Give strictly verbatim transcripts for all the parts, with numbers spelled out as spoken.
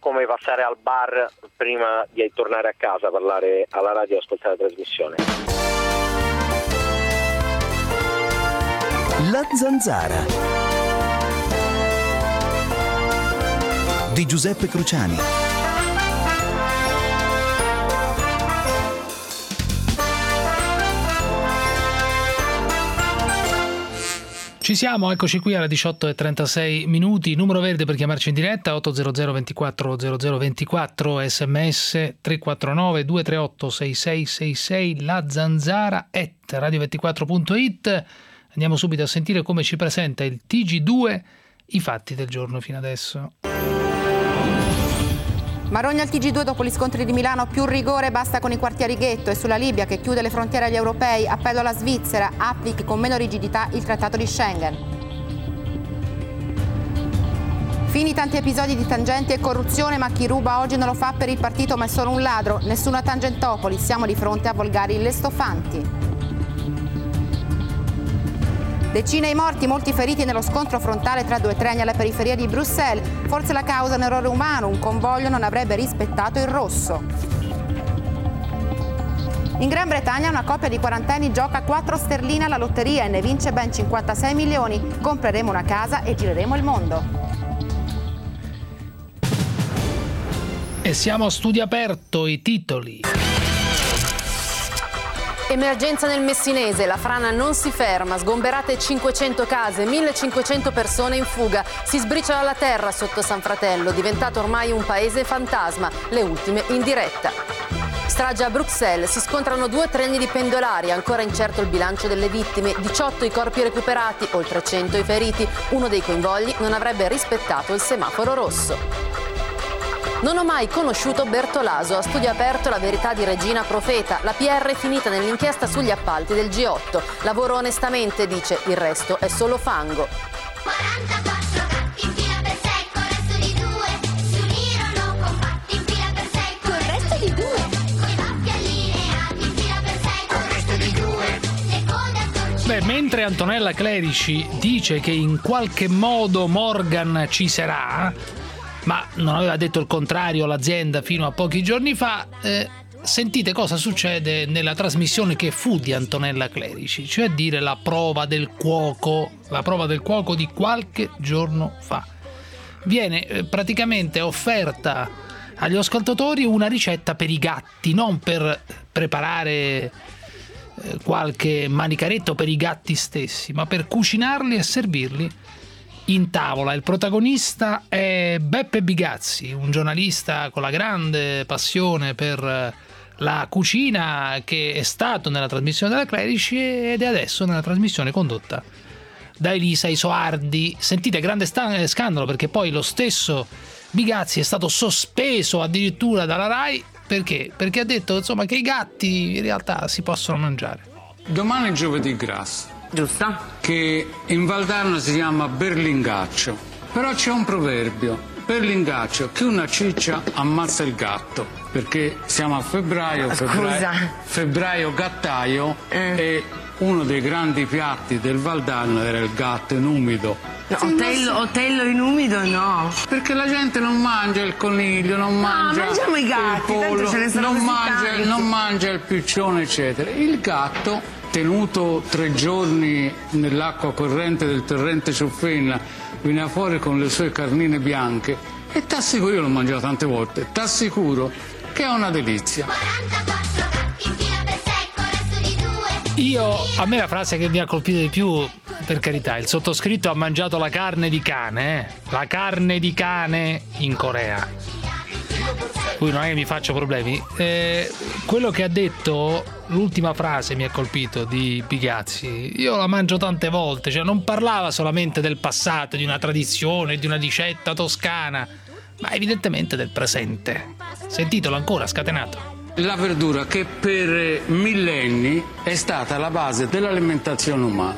come passare al bar prima di tornare a casa, parlare alla radio e ascoltare la trasmissione. La Zanzara di Giuseppe Cruciani. Ci siamo, eccoci qui alle diciotto e trentasei minuti, numero verde per chiamarci in diretta otto zero zero ventiquattro zero zero ventiquattro, sms tre quattro nove due tre otto sei sei sei sei, la zanzara at radio ventiquattro punto it. Andiamo subito a sentire come ci presenta il T G due i fatti del giorno fino adesso. Marogna al T G due dopo gli scontri di Milano, più rigore basta con i quartieri ghetto, e sulla Libia che chiude le frontiere agli europei, appello alla Svizzera, applichi con meno rigidità il trattato di Schengen. Fini tanti episodi di tangenti e corruzione, ma chi ruba oggi non lo fa per il partito ma è solo un ladro, nessuna Tangentopoli, siamo di fronte a volgari illestofanti. Decine i morti, molti feriti nello scontro frontale tra due treni alla periferia di Bruxelles. Forse la causa è un errore umano, un convoglio non avrebbe rispettato il rosso. In Gran Bretagna una coppia di quarantenni gioca quattro sterline alla lotteria e ne vince ben cinquantasei milioni. Compreremo una casa e gireremo il mondo. E siamo a studio aperto, i titoli. Emergenza nel Messinese, la frana non si ferma, sgomberate cinquecento case, millecinquecento persone in fuga, si sbriciola la terra sotto San Fratello, diventato ormai un paese fantasma, le ultime in diretta. Strage a Bruxelles, si scontrano due treni di pendolari, ancora incerto il bilancio delle vittime, diciotto i corpi recuperati, oltre cento i feriti, uno dei coinvolti non avrebbe rispettato il semaforo rosso. Non ho mai conosciuto Bertolaso, a studio aperto la verità di Regina Profeta. La P R è finita nell'inchiesta sugli appalti del G otto. Lavoro onestamente, dice, il resto è solo fango. quarantaquattro gatti in fila per secco, resto di due, si unirono compatti in fila per secco, il resto di due, coi baffi allineati in fila per secco, il resto di due, le code attorcigliate. Beh, mentre Antonella Clerici dice che in qualche modo Morgan ci sarà, ma non aveva detto il contrario l'azienda fino a pochi giorni fa, eh, sentite cosa succede nella trasmissione che fu di Antonella Clerici, cioè a dire la prova del cuoco, la prova del cuoco di qualche giorno fa. Viene eh, praticamente offerta agli ascoltatori una ricetta per i gatti, non per preparare eh, qualche manicaretto per i gatti stessi, ma per cucinarli e servirli in tavola. Il protagonista è Beppe Bigazzi, un giornalista con la grande passione per la cucina, che è stato nella trasmissione della Clerici ed è adesso nella trasmissione condotta da Elisa Isoardi. Sentite, grande sta- scandalo, perché poi lo stesso Bigazzi è stato sospeso addirittura dalla Rai. Perché? Perché ha detto, insomma, che i gatti in realtà si possono mangiare. Domani è giovedì grasso. Giusto. Che in Valdarno si chiama berlingaccio. Però c'è un proverbio: berlingaccio, chi una ciccia ammazza il gatto. Perché siamo a febbraio, febbraio, febbraio gattaio, eh. e uno dei grandi piatti del Valdarno era il gatto in umido. No, otello, otello in umido no. Perché la gente non mangia il coniglio, non mangia no, mangiamo i gatti, il pollo, ce ne sono non, così mangia, tanti. non mangia il piccione, eccetera. Il gatto, tenuto tre giorni nell'acqua corrente del torrente Ciuffenna, viene fuori con le sue carnine bianche e t'assicuro, io l'ho mangiato tante volte, t'assicuro che è una delizia. Io, a me la frase che mi ha colpito di più, per carità, il sottoscritto ha mangiato la carne di cane, eh? La carne di cane in Corea. Qui non è che mi faccio problemi. Eh, quello che ha detto, l'ultima frase mi ha colpito di Bigazzi. Io la mangio tante volte, cioè non parlava solamente del passato, di una tradizione, di una ricetta toscana, ma evidentemente del presente. Sentitelo ancora, scatenato. La verdura che per millenni è stata la base dell'alimentazione umana,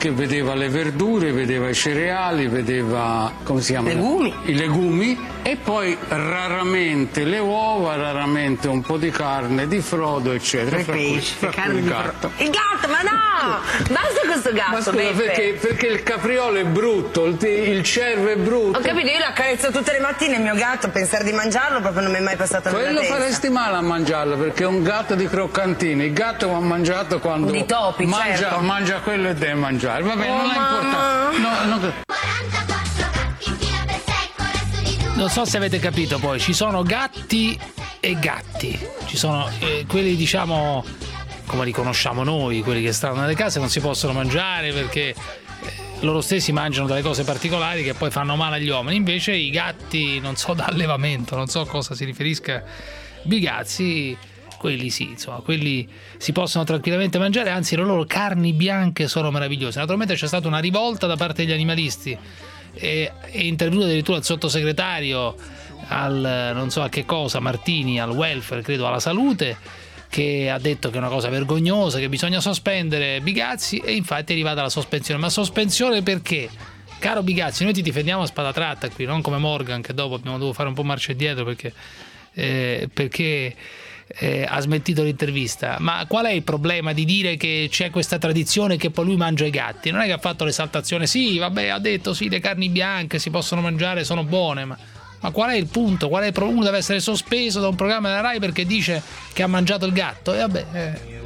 perché vedeva le verdure, vedeva i cereali, vedeva, come si chiama? Legumi. I legumi, e poi raramente le uova, raramente un po' di carne, di frodo, eccetera. Il pesce, fra carne cui di gatto. frodo. Il gatto, ma no! Basta questo gatto, Ma scusa, Beppe. perché, perché il capriolo è brutto, il, il cervo è brutto. Ho capito, io lo accarezzo tutte le mattine il mio gatto, pensare di mangiarlo proprio non mi è mai passato nella Quello testa. faresti male a mangiarlo, perché è un gatto di croccantini. Il gatto va mangiato quando Di topi, mangia, certo. mangia quello e deve mangiare. Vabbè, Oh, non è mamma. importante. No, no. quarantaquattro gatti in fila per secco, resto di due. Non so se avete capito, poi ci sono gatti e gatti. Ci sono eh, quelli, diciamo, come li conosciamo noi, quelli che stanno nelle case, non si possono mangiare perché eh, loro stessi mangiano delle cose particolari che poi fanno male agli uomini. Invece i gatti, non so, da allevamento, non so a cosa si riferisca Bigazzi, quelli sì, insomma, quelli si possono tranquillamente mangiare, anzi le loro carni bianche sono meravigliose. Naturalmente c'è stata una rivolta da parte degli animalisti, e è intervenuto addirittura il sottosegretario al non so a che cosa, Martini, al welfare, credo alla salute, che ha detto che è una cosa vergognosa, che bisogna sospendere Bigazzi, e infatti è arrivata la sospensione. Ma sospensione perché? Caro Bigazzi, noi ti difendiamo a spada tratta qui, non come Morgan, che dopo abbiamo dovuto fare un po' marcia indietro perché eh, perché eh, ha smentito l'intervista. Ma qual è il problema di dire che c'è questa tradizione che poi lui mangia i gatti? Non è che ha fatto l'esaltazione, sì, vabbè, ha detto sì, le carni bianche si possono mangiare, sono buone, ma Ma qual è il punto? Qual è il pro- Uno deve essere sospeso da un programma della Rai perché dice che ha mangiato il gatto? E vabbè. Eh.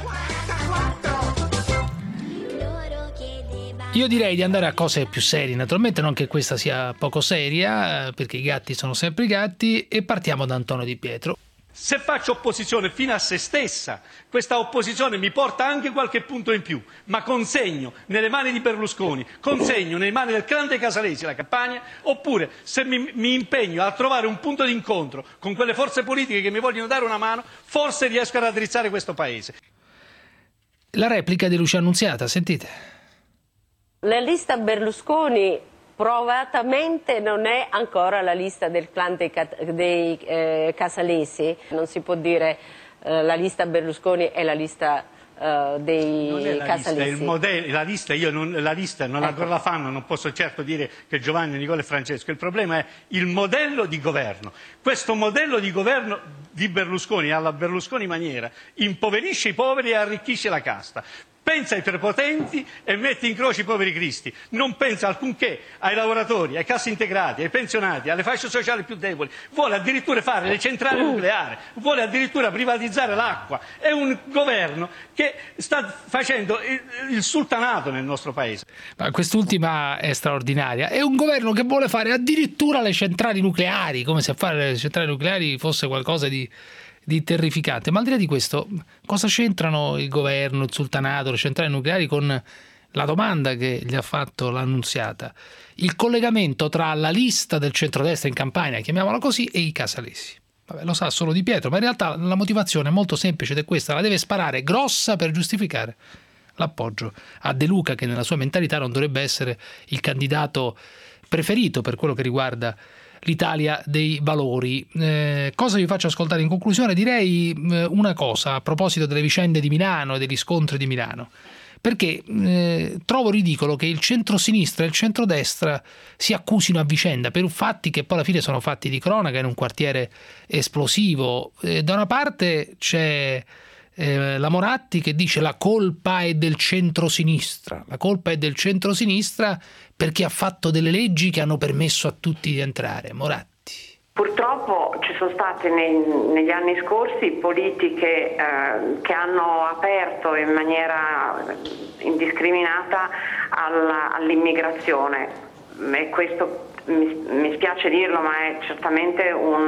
Io direi di andare a cose più serie, naturalmente, non che questa sia poco seria, perché i gatti sono sempre i gatti, e partiamo da Antonio Di Pietro. Se faccio opposizione fino a se stessa, questa opposizione mi porta anche qualche punto in più, ma consegno nelle mani di Berlusconi, consegno nelle mani del clan dei Casalesi la Campania, oppure se mi, mi impegno a trovare un punto di incontro con quelle forze politiche che mi vogliono dare una mano, forse riesco a raddrizzare questo Paese. La replica di Lucia Annunziata, sentite. La lista Berlusconi provatamente non è ancora la lista del clan dei, dei eh, Casalesi, non si può dire eh, la lista Berlusconi è la lista eh, dei non è la Casalesi. Lista, è il modello, la lista, io non, la lista non ecco. ancora la fanno, non posso certo dire che Giovanni, Nicola e Francesco, il problema è il modello di governo. Questo modello di governo di Berlusconi, alla Berlusconi maniera, impoverisce i poveri e arricchisce la casta. Pensa ai prepotenti e mette in croce i poveri cristi. Non pensa alcunché ai lavoratori, ai cassi integrati, ai pensionati, alle fasce sociali più deboli. Vuole addirittura fare le centrali nucleari, vuole addirittura privatizzare l'acqua. È un governo che sta facendo il, il sultanato nel nostro paese. Ma quest'ultima è straordinaria. È un governo che vuole fare addirittura le centrali nucleari, come se fare le centrali nucleari fosse qualcosa di... di terrificante. Ma al di là di questo, cosa c'entrano il governo, il sultanato, le centrali nucleari con la domanda che gli ha fatto l'Annunziata? Il collegamento tra la lista del centrodestra in Campania, chiamiamola così, e i Casalesi. Vabbè, lo sa solo Di Pietro, ma in realtà la motivazione è molto semplice ed è questa: la deve sparare grossa per giustificare l'appoggio a De Luca, che nella sua mentalità non dovrebbe essere il candidato preferito per quello che riguarda l'Italia dei valori. Eh, cosa vi faccio ascoltare in conclusione? Direi eh, una cosa a proposito delle vicende di Milano e degli scontri di Milano, perché eh, trovo ridicolo che il centrosinistra e il centrodestra si accusino a vicenda per fatti che poi alla fine sono fatti di cronaca in un quartiere esplosivo. Eh, da una parte c'è Eh, la Moratti che dice la colpa è del centrosinistra, la colpa è del centrosinistra perché ha fatto delle leggi che hanno permesso a tutti di entrare. Moratti. Purtroppo ci sono state nei, negli anni scorsi politiche eh, che hanno aperto in maniera indiscriminata alla, all'immigrazione, e questo mi, mi spiace dirlo, ma è certamente un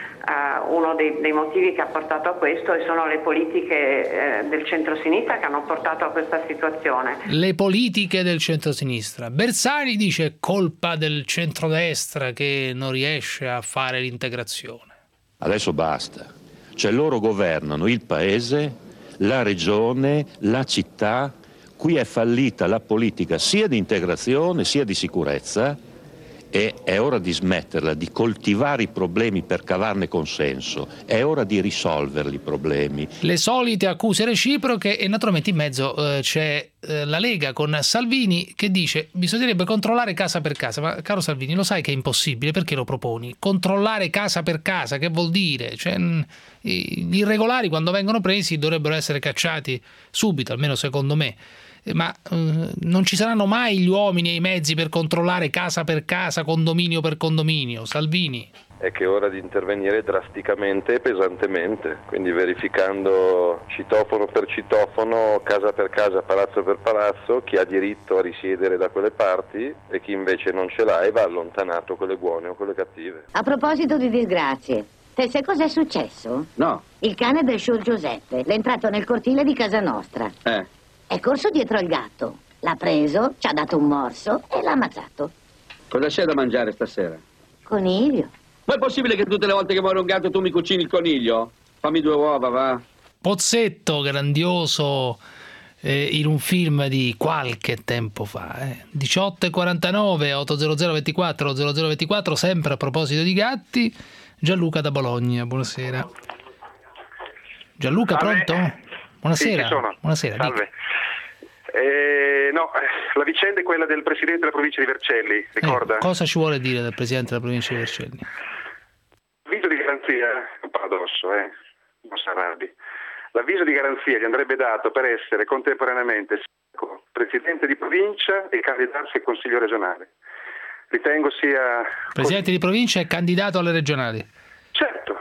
Uh, uno dei, dei motivi che ha portato a questo, e sono le politiche eh, del centrosinistra che hanno portato a questa situazione. Le politiche del centrosinistra. Bersani dice colpa del centrodestra che non riesce a fare l'integrazione. Adesso basta, cioè loro governano il paese, la regione, la città, qui è fallita la politica sia di integrazione sia di sicurezza, e è ora di smetterla di coltivare i problemi per cavarne consenso, è ora di risolverli i problemi. Le solite accuse reciproche e naturalmente in mezzo eh, c'è eh, la Lega con Salvini che dice bisognerebbe controllare casa per casa. Ma caro Salvini, lo sai che è impossibile, perché lo proponi? Controllare casa per casa, che vuol dire? Cioè, gli irregolari quando vengono presi dovrebbero essere cacciati subito, almeno secondo me. Ma eh, non ci saranno mai gli uomini e i mezzi per controllare casa per casa, condominio per condominio. Salvini. È che è ora di intervenire drasticamente e pesantemente, quindi verificando citofono per citofono, casa per casa, palazzo per palazzo, chi ha diritto a risiedere da quelle parti e chi invece non ce l'ha e va allontanato, quelle buone o quelle cattive. A proposito di disgrazie, te sai cos'è successo? No. Il cane del Sciol Giuseppe l'è entrato nel cortile di casa nostra. Eh. È corso dietro al gatto, l'ha preso, ci ha dato un morso e l'ha ammazzato. Cosa c'è da mangiare stasera? Coniglio. Ma è possibile che tutte le volte che muore un gatto tu mi cucini il coniglio? Fammi due uova, va. Pozzetto, grandioso, eh, in un film di qualche tempo fa. Eh. diciotto e quarantanove, otto zero zero ventiquattro zero zero ventiquattro, sempre a proposito di gatti. Gianluca da Bologna, buonasera. Gianluca, Salve. pronto? Buonasera. Sì, ci sono. Buonasera. Salve. Eh, no, la vicenda è quella del presidente della provincia di Vercelli, ricorda? Eh, cosa ci vuole dire del presidente della provincia di Vercelli? L'avviso di garanzia, è un paradosso, eh? Non si arrabbi. L'avviso di garanzia gli andrebbe dato per essere contemporaneamente sindaco, presidente di provincia e candidarsi al consiglio regionale. Ritengo sia... Presidente di provincia e candidato alle regionali. Certo.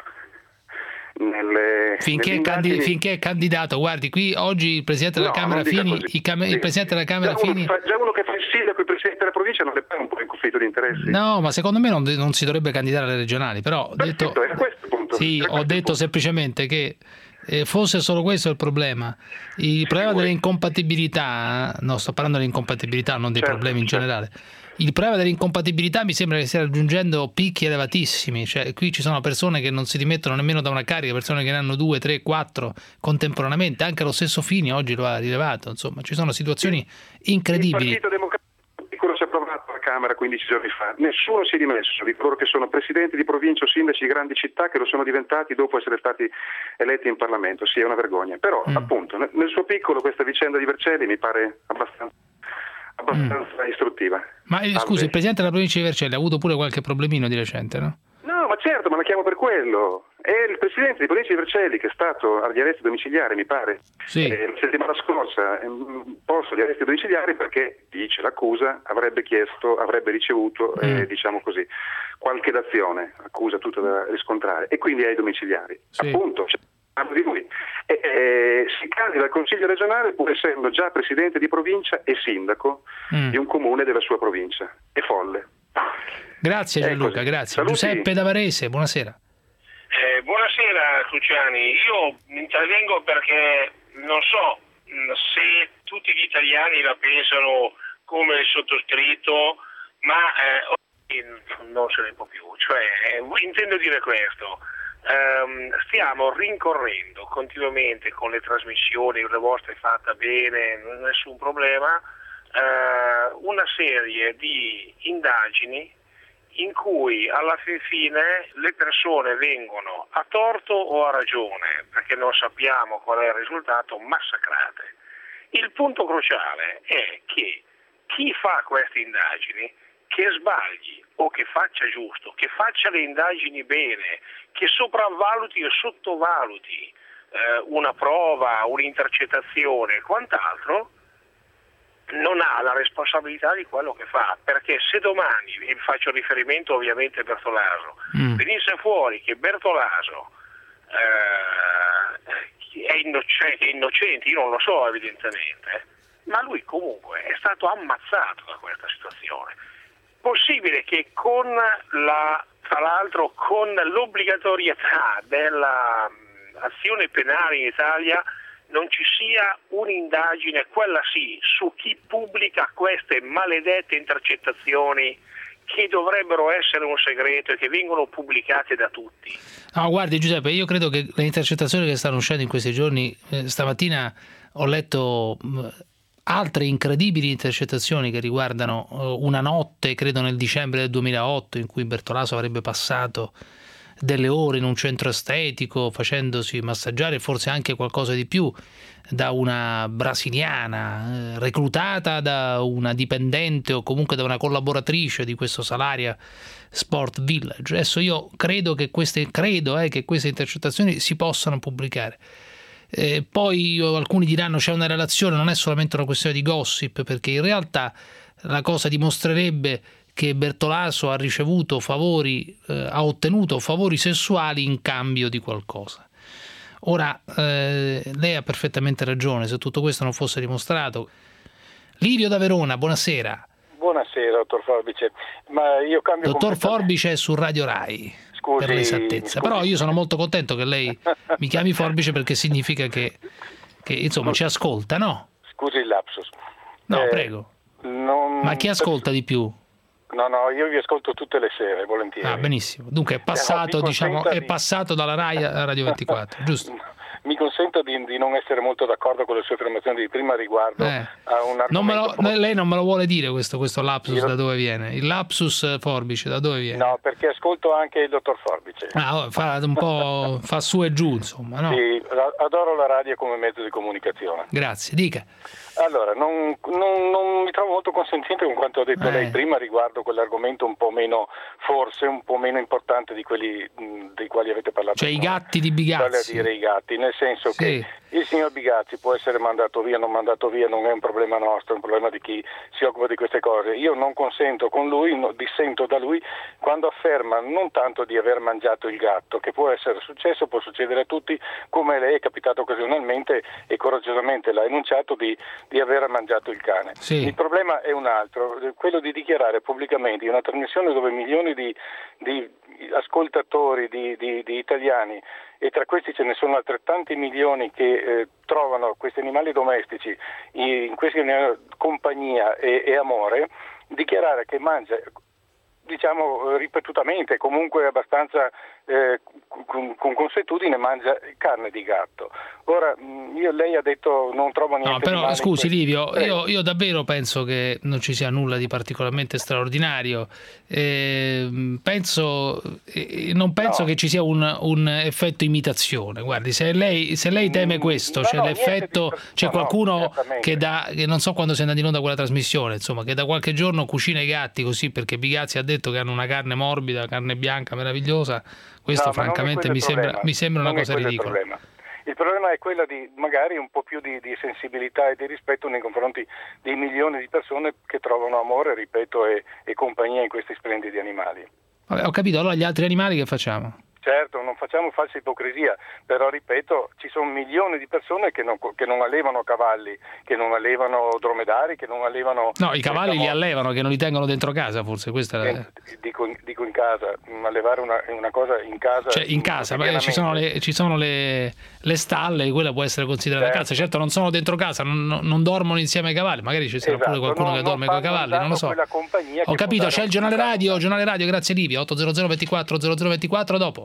Nelle, finché, nelle è candi- indagini... finché è candidato, guardi, qui oggi il presidente della No, Camera non dica Fini, così. il, cam- Sì. il presidente della Camera già uno, Fini. fa, già uno che fa il sindaco e il presidente della provincia non le pare un po' in conflitto di interessi? No, ma secondo me non, non si dovrebbe candidare alle regionali, però ho detto, Perfetto, era questo il punto. sì, Era ho questo il detto semplicemente che eh, fosse solo questo il problema. Il problema delle incompatibilità, no, sto parlando delle incompatibilità, non dei Certo, problemi in certo. generale. Il problema dell'incompatibilità mi sembra che stia raggiungendo picchi elevatissimi, cioè qui ci sono persone che non si dimettono nemmeno da una carica, persone che ne hanno due, tre, quattro contemporaneamente, anche lo stesso Fini oggi lo ha rilevato, insomma ci sono situazioni incredibili. Il Partito Democratico si è approvato alla Camera quindici giorni fa, nessuno si è dimesso di coloro che sono presidenti di provincia o sindaci di grandi città che lo sono diventati dopo essere stati eletti in Parlamento, sì è una vergogna, però Mm. appunto nel, nel suo piccolo questa vicenda di Vercelli mi pare abbastanza, abbastanza istruttiva. Ma eh, Salve. scusi, il presidente della provincia di Vercelli ha avuto pure qualche problemino di recente, no? No, ma certo, ma la chiamo per quello. È il presidente di provincia di Vercelli che è stato agli arresti domiciliari, mi pare, Sì. eh, la settimana scorsa, eh, posto agli arresti domiciliari perché, dice l'accusa, avrebbe chiesto, avrebbe ricevuto, eh, Mm. diciamo così, qualche dazione, accusa tutta da riscontrare, e quindi ai domiciliari. Sì. Appunto, cioè, parlo di lui. E, eh, si candida al Consiglio regionale pur essendo già presidente di provincia e sindaco Mm. di un comune della sua provincia. È folle. Grazie Gianluca, Ecco, grazie. saluti. Giuseppe da Varese, buonasera. Eh, buonasera Cruciani, io intervengo perché non so mh, se tutti gli italiani la pensano come il sottoscritto, ma eh, oggi non se ne può più, cioè eh, intendo dire questo. Ehm, stiamo rincorrendo continuamente con le trasmissioni, le vostre fatta bene, nessun problema, eh, una serie di indagini in cui alla fin fine le persone vengono a torto o a ragione, perché non sappiamo qual è il risultato, massacrate. Il punto cruciale è che chi fa queste indagini, che sbagli o che faccia giusto, che faccia le indagini bene, che sopravvaluti o sottovaluti eh, una prova, un'intercettazione e quant'altro, non ha la responsabilità di quello che fa, perché se domani, e faccio riferimento ovviamente a Bertolaso, Mm. venisse fuori che Bertolaso eh, è, innoc- è innocente, io non lo so evidentemente, ma lui comunque è stato ammazzato da questa situazione. Possibile che con la, tra l'altro con l'obbligatorietà dell'azione penale in Italia non ci sia un'indagine, quella sì, su chi pubblica queste maledette intercettazioni che dovrebbero essere un segreto e che vengono pubblicate da tutti. No, guardi Giuseppe, io credo che le intercettazioni che stanno uscendo in questi giorni, eh, stamattina ho letto mh, altre incredibili intercettazioni che riguardano uh, una notte, credo nel dicembre del duemilaotto, in cui Bertolaso avrebbe passato delle ore in un centro estetico facendosi massaggiare, forse anche qualcosa di più, da una brasiliana eh, reclutata da una dipendente o comunque da una collaboratrice di questo Salaria Sport Village. Adesso io credo che queste, credo, eh, che queste intercettazioni si possano pubblicare. Eh, poi alcuni diranno c'è una relazione, non è solamente una questione di gossip, perché in realtà la cosa dimostrerebbe che Bertolaso ha ricevuto favori, eh, ha ottenuto favori sessuali in cambio di qualcosa. Ora, eh, lei ha perfettamente ragione, se tutto questo non fosse dimostrato. Livio da Verona, buonasera. Buonasera, dottor Forbice. Ma io cambio Dottor Forbice è su Radio Rai, scusi, per l'esattezza. scusi. Però io sono molto contento che lei mi chiami Forbice, perché significa che, che insomma ci ascolta, no? Scusi il lapsus. No, Eh, prego. non- Ma chi ascolta di più? No, no, io vi ascolto tutte le sere, volentieri. Ah, benissimo. Dunque è passato, Eh, no, mi diciamo, consenta è di- passato dalla Rai a Radio ventiquattro, giusto? Mi consenta di, di non essere molto d'accordo con le sue affermazioni di prima riguardo Eh. a un Non me argomento... lo- lei non me lo vuole dire questo, questo lapsus Io- da dove viene? Il lapsus eh, Forbice da dove viene? No, perché ascolto anche il dottor Forbice. Ah, oh, fa un po' fa su e giù, insomma, no? Sì, la- adoro la radio come mezzo di comunicazione. Grazie, dica. Allora, non, non- non mi trovo molto consenziente con quanto ha detto Eh. lei prima riguardo quell'argomento un po' meno, forse un po' meno importante di quelli mh, dei quali avete parlato. Cioè i prima. gatti di Vale a Bigazzi. dire i gatti, nel senso Sì. che il signor Bigazzi può essere mandato via, non mandato via, non è un problema nostro, è un problema di chi si occupa di queste cose. Io non consento con lui, no, dissento da lui quando afferma non tanto di aver mangiato il gatto, che può essere successo, può succedere a tutti, come lei è capitato occasionalmente e coraggiosamente l'ha enunciato di, di aver mangiato il cane. Sì. Il problema è un altro, quello di dichiarare pubblicamente in una trasmissione dove milioni di, di ascoltatori, di, di, di italiani, e tra questi ce ne sono altrettanti milioni che eh, trovano questi animali domestici in, in questi animali compagnia e, e amore, dichiarare che mangia, diciamo ripetutamente, comunque abbastanza eh, con, con consuetudine, mangia carne di gatto. Ora, mh, io, lei ha detto non trovo niente No, di però male in scusi questo. Livio, Prego. io, io davvero penso che non ci sia nulla di particolarmente straordinario. Eh, penso, eh, non penso No. che ci sia un, un effetto imitazione. Guardi, se lei, se lei teme questo, no, c'è no, l'effetto, niente di- c'è no, no, qualcuno certamente. che da, che non so quando si è andato in onda quella trasmissione, insomma, che da qualche giorno cucina i gatti così perché Bigazzi ha detto che hanno una carne morbida, carne bianca meravigliosa. Questo No, ma non è francamente quello mi il sembra, problema. mi sembra una Non è cosa quello il ridicola. problema. Il problema è quello di magari un po' più di, di sensibilità e di rispetto nei confronti di milioni di persone che trovano amore, ripeto, e, e compagnia in questi splendidi animali. Vabbè, ho capito, allora gli altri animali che facciamo? Certo, non facciamo falsa ipocrisia, però ripeto, ci sono milioni di persone che non, che non allevano cavalli, che non allevano dromedari, che non allevano... No, i cavalli li diciamo, allevano, che non li tengono dentro casa, forse questa è la... eh, dico, dico in casa, mh, allevare una, una cosa in casa... Cioè in casa, ma ci sono le, ci sono le, le stalle, quella può essere considerata Certo. casa. Certo non sono dentro casa, non, non- non dormono insieme ai cavalli, magari ci sarà Esatto, pure qualcuno non- che non dorme con i fanno cavalli, non lo so. quella compagnia Ho che capito, può c'è dare il giornale un- radio, giornale radio, grazie Livio, otto zero zero ventiquattro zero zero ventiquattro dopo.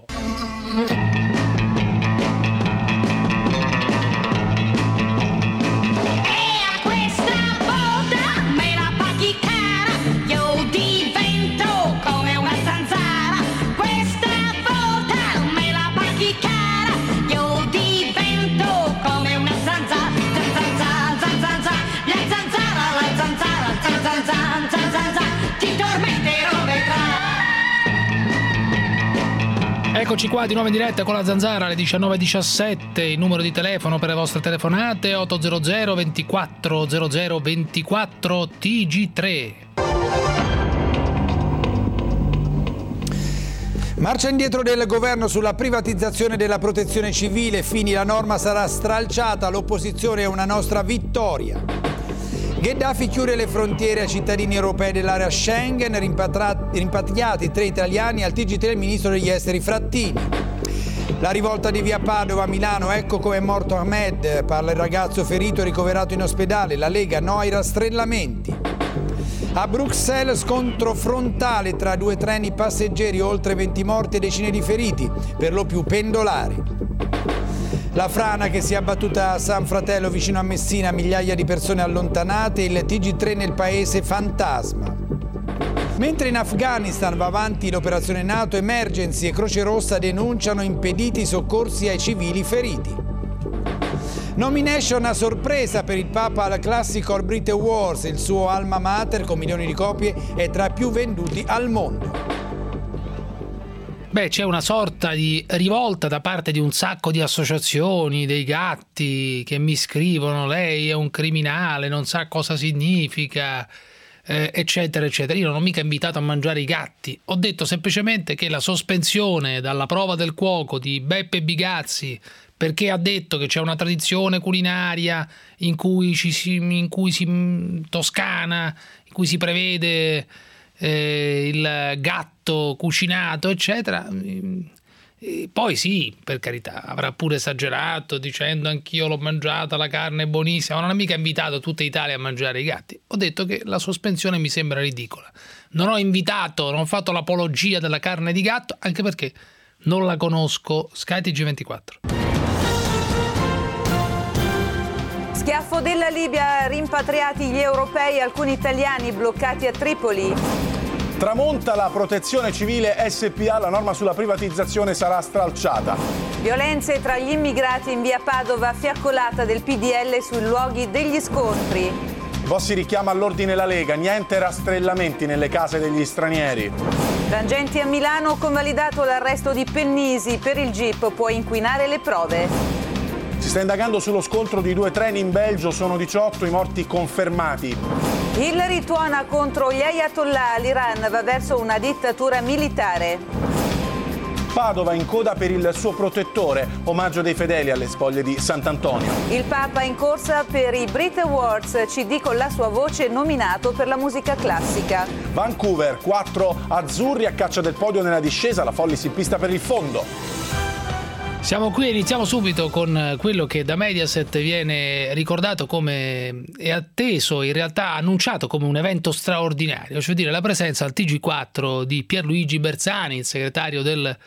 Questa volta me la paghi cara, io divento come una zanzara. Questa volta me la paghi cara, io divento come una zanzara. Zanzara, zanzara, la zanzara, la zanzara, zanzara, zanzara, ti tormenterò, vedrai. Eccoci qua di nuovo in diretta con la Zanzara alle diciannove e diciassette, il numero di telefono per le vostre telefonate otto zero zero ventiquattro zero zero ventiquattro T G tre. Marcia indietro del governo sulla privatizzazione della protezione civile, Fini, la norma sarà stralciata, l'opposizione è una nostra vittoria. Gheddafi chiude le frontiere ai cittadini europei dell'area Schengen, rimpatra- rimpatriati tre italiani, al T G tre il ministro degli esteri Frattini. La rivolta di via Padova a Milano, ecco come è morto Ahmed, parla il ragazzo ferito e ricoverato in ospedale, la Lega no ai rastrellamenti. A Bruxelles scontro frontale tra due treni passeggeri, oltre venti morti e decine di feriti, per lo più pendolari. La frana che si è abbattuta a San Fratello vicino a Messina, migliaia di persone allontanate, il T G tre nel paese fantasma. Mentre in Afghanistan va avanti l'operazione NATO Emergency e Croce Rossa denunciano impediti i soccorsi ai civili feriti. Nomination a sorpresa per il Papa al Classic Or Brit Awards, il suo alma mater con milioni di copie è tra i più venduti al mondo. Beh, c'è una sorta di rivolta da parte di un sacco di associazioni, dei gatti che mi scrivono lei è un criminale, non sa cosa significa, eh, eccetera, eccetera. Io non ho mica invitato a mangiare i gatti, ho detto semplicemente che la sospensione dalla prova del cuoco di Beppe Bigazzi, perché ha detto che c'è una tradizione culinaria in cui ci si, in cui si toscana, in cui si prevede eh, il gatto cucinato, eccetera. E poi sì, per carità, avrà pure esagerato dicendo anch'io l'ho mangiata, la carne è buonissima, ma non ha mica invitato tutta Italia a mangiare i gatti. Ho detto che la sospensione mi sembra ridicola. Non ho invitato, non ho fatto l'apologia della carne di gatto, anche perché non la conosco. Sky T G ventiquattro. Schiaffo della Libia, rimpatriati gli europei, alcuni italiani bloccati a Tripoli. Tramonta la protezione civile S P A, la norma sulla privatizzazione sarà stralciata. Violenze tra gli immigrati in via Padova, fiaccolata del P D L sui luoghi degli scontri. Bossi richiama all'ordine la Lega, niente rastrellamenti nelle case degli stranieri. Tangenti a Milano, convalidato l'arresto di Pennisi, per il G I P può inquinare le prove. Si sta indagando sullo scontro di due treni in Belgio, sono diciotto i morti confermati. Hillary tuona contro gli ayatollah, l'Iran va verso una dittatura militare. Padova in coda per il suo protettore, omaggio dei fedeli alle spoglie di Sant'Antonio. Il Papa in corsa per i Brit Awards, C D con la sua voce nominato per la musica classica. Vancouver, quattro azzurri a caccia del podio nella discesa, la Folli si pista per il fondo. Siamo qui e iniziamo subito con quello che da Mediaset viene ricordato come è atteso, in realtà annunciato come un evento straordinario, cioè dire la presenza al T G quattro di Pierluigi Bersani, il segretario del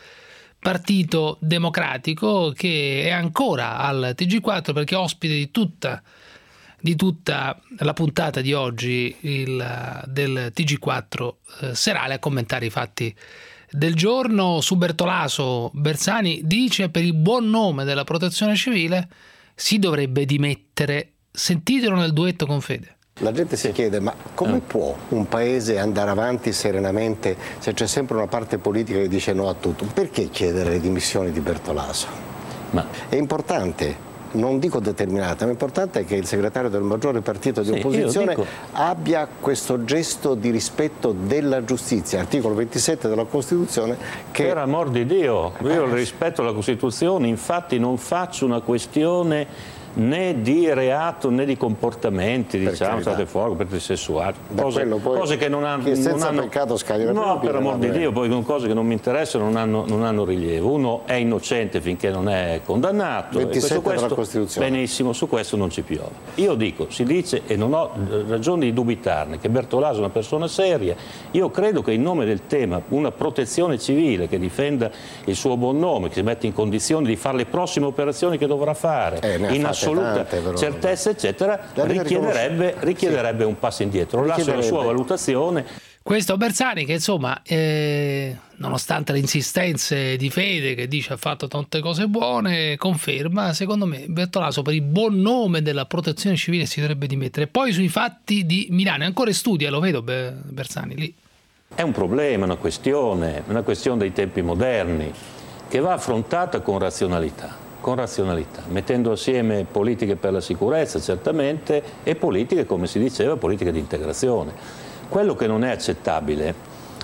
Partito Democratico, che è ancora al T G quattro perché ospite di tutta, di tutta la puntata di oggi il, del T G quattro eh, serale a commentare i fatti del giorno. Su Bertolaso Bersani dice: per il buon nome della protezione civile si dovrebbe dimettere. Sentitelo nel duetto con Fede. La gente si chiede: ma come può un paese andare avanti serenamente se c'è sempre una parte politica che dice no a tutto? Perché chiedere le dimissioni di Bertolaso? Ma è importante. Non dico determinata, ma importante è che il segretario del maggiore partito di sì, opposizione dico... abbia questo gesto di rispetto della giustizia, articolo ventisette della Costituzione. Che... Per amor di Dio, io rispetto alla Costituzione, infatti non faccio una questione né di reato né di comportamenti, per diciamo, state fuori per sessuali, cose, cose che non hanno, non hanno peccato no, per amor di Dio, poi con cose che non mi interessano non hanno, non hanno rilievo. Uno è innocente finché non è condannato, e questo, questo, Costituzione. Benissimo, su questo non ci piove. Io dico, si dice, e non ho ragione di dubitarne, che Bertolaso è una persona seria. Io credo che in nome del tema una protezione civile che difenda il suo buon nome, che si mette in condizione di fare le prossime operazioni che dovrà fare, eh, in assoluta tante, certezza eccetera, richiederebbe, richiederebbe un passo indietro. Lascio la sua valutazione. Questo Bersani che insomma eh, nonostante le insistenze di Fede che dice ha fatto tante cose buone, conferma secondo me Bertolaso per il buon nome della protezione civile si dovrebbe dimettere. Poi sui fatti di Milano ancora in studio, lo vedo Bersani lì. È un problema, una questione, una questione dei tempi moderni che va affrontata con razionalità. con razionalità, mettendo assieme politiche per la sicurezza certamente e politiche, come si diceva, politiche di integrazione. Quello che non è accettabile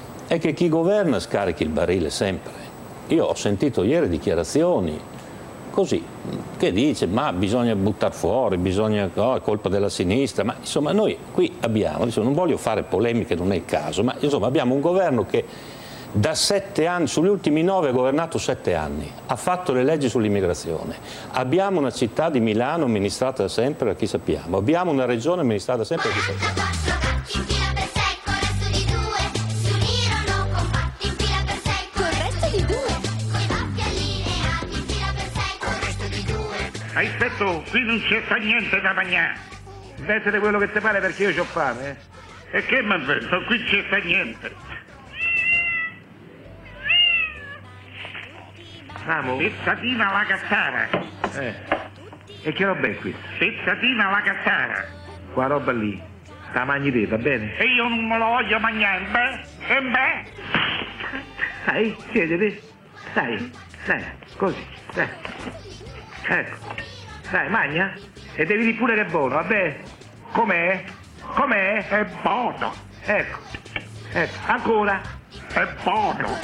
è che chi governa scarichi il barile sempre. Io ho sentito ieri dichiarazioni così, che dice ma bisogna buttare fuori, bisogna, oh, è colpa della sinistra, ma insomma noi qui abbiamo, insomma, non voglio fare polemiche, non è il caso, ma insomma abbiamo un governo che da sette anni, sugli ultimi nove ha governato sette anni, ha fatto le leggi sull'immigrazione, abbiamo una città di Milano amministrata da sempre da chi sappiamo, abbiamo una regione amministrata da sempre da chi sappiamo. Aspetta, qui non c'è sta niente da mangiare. Mettete quello che ti pare perché io ho fame, eh? E che mi invento? Qui non c'è sta niente. Amo? Pezzatina alla cazzara. Eh. E che roba è questa? Pezzatina alla cazzara. Qua roba lì. La mangi te, va bene? E io non me lo voglio mangiare, beh? E beh? Sai, siediti. Sai, sai, così, sai. Ecco. Sai, mangia. E devi dire pure che è buono, vabbè? Com'è? Com'è? È buono. Ecco. Ecco, ancora. È buono.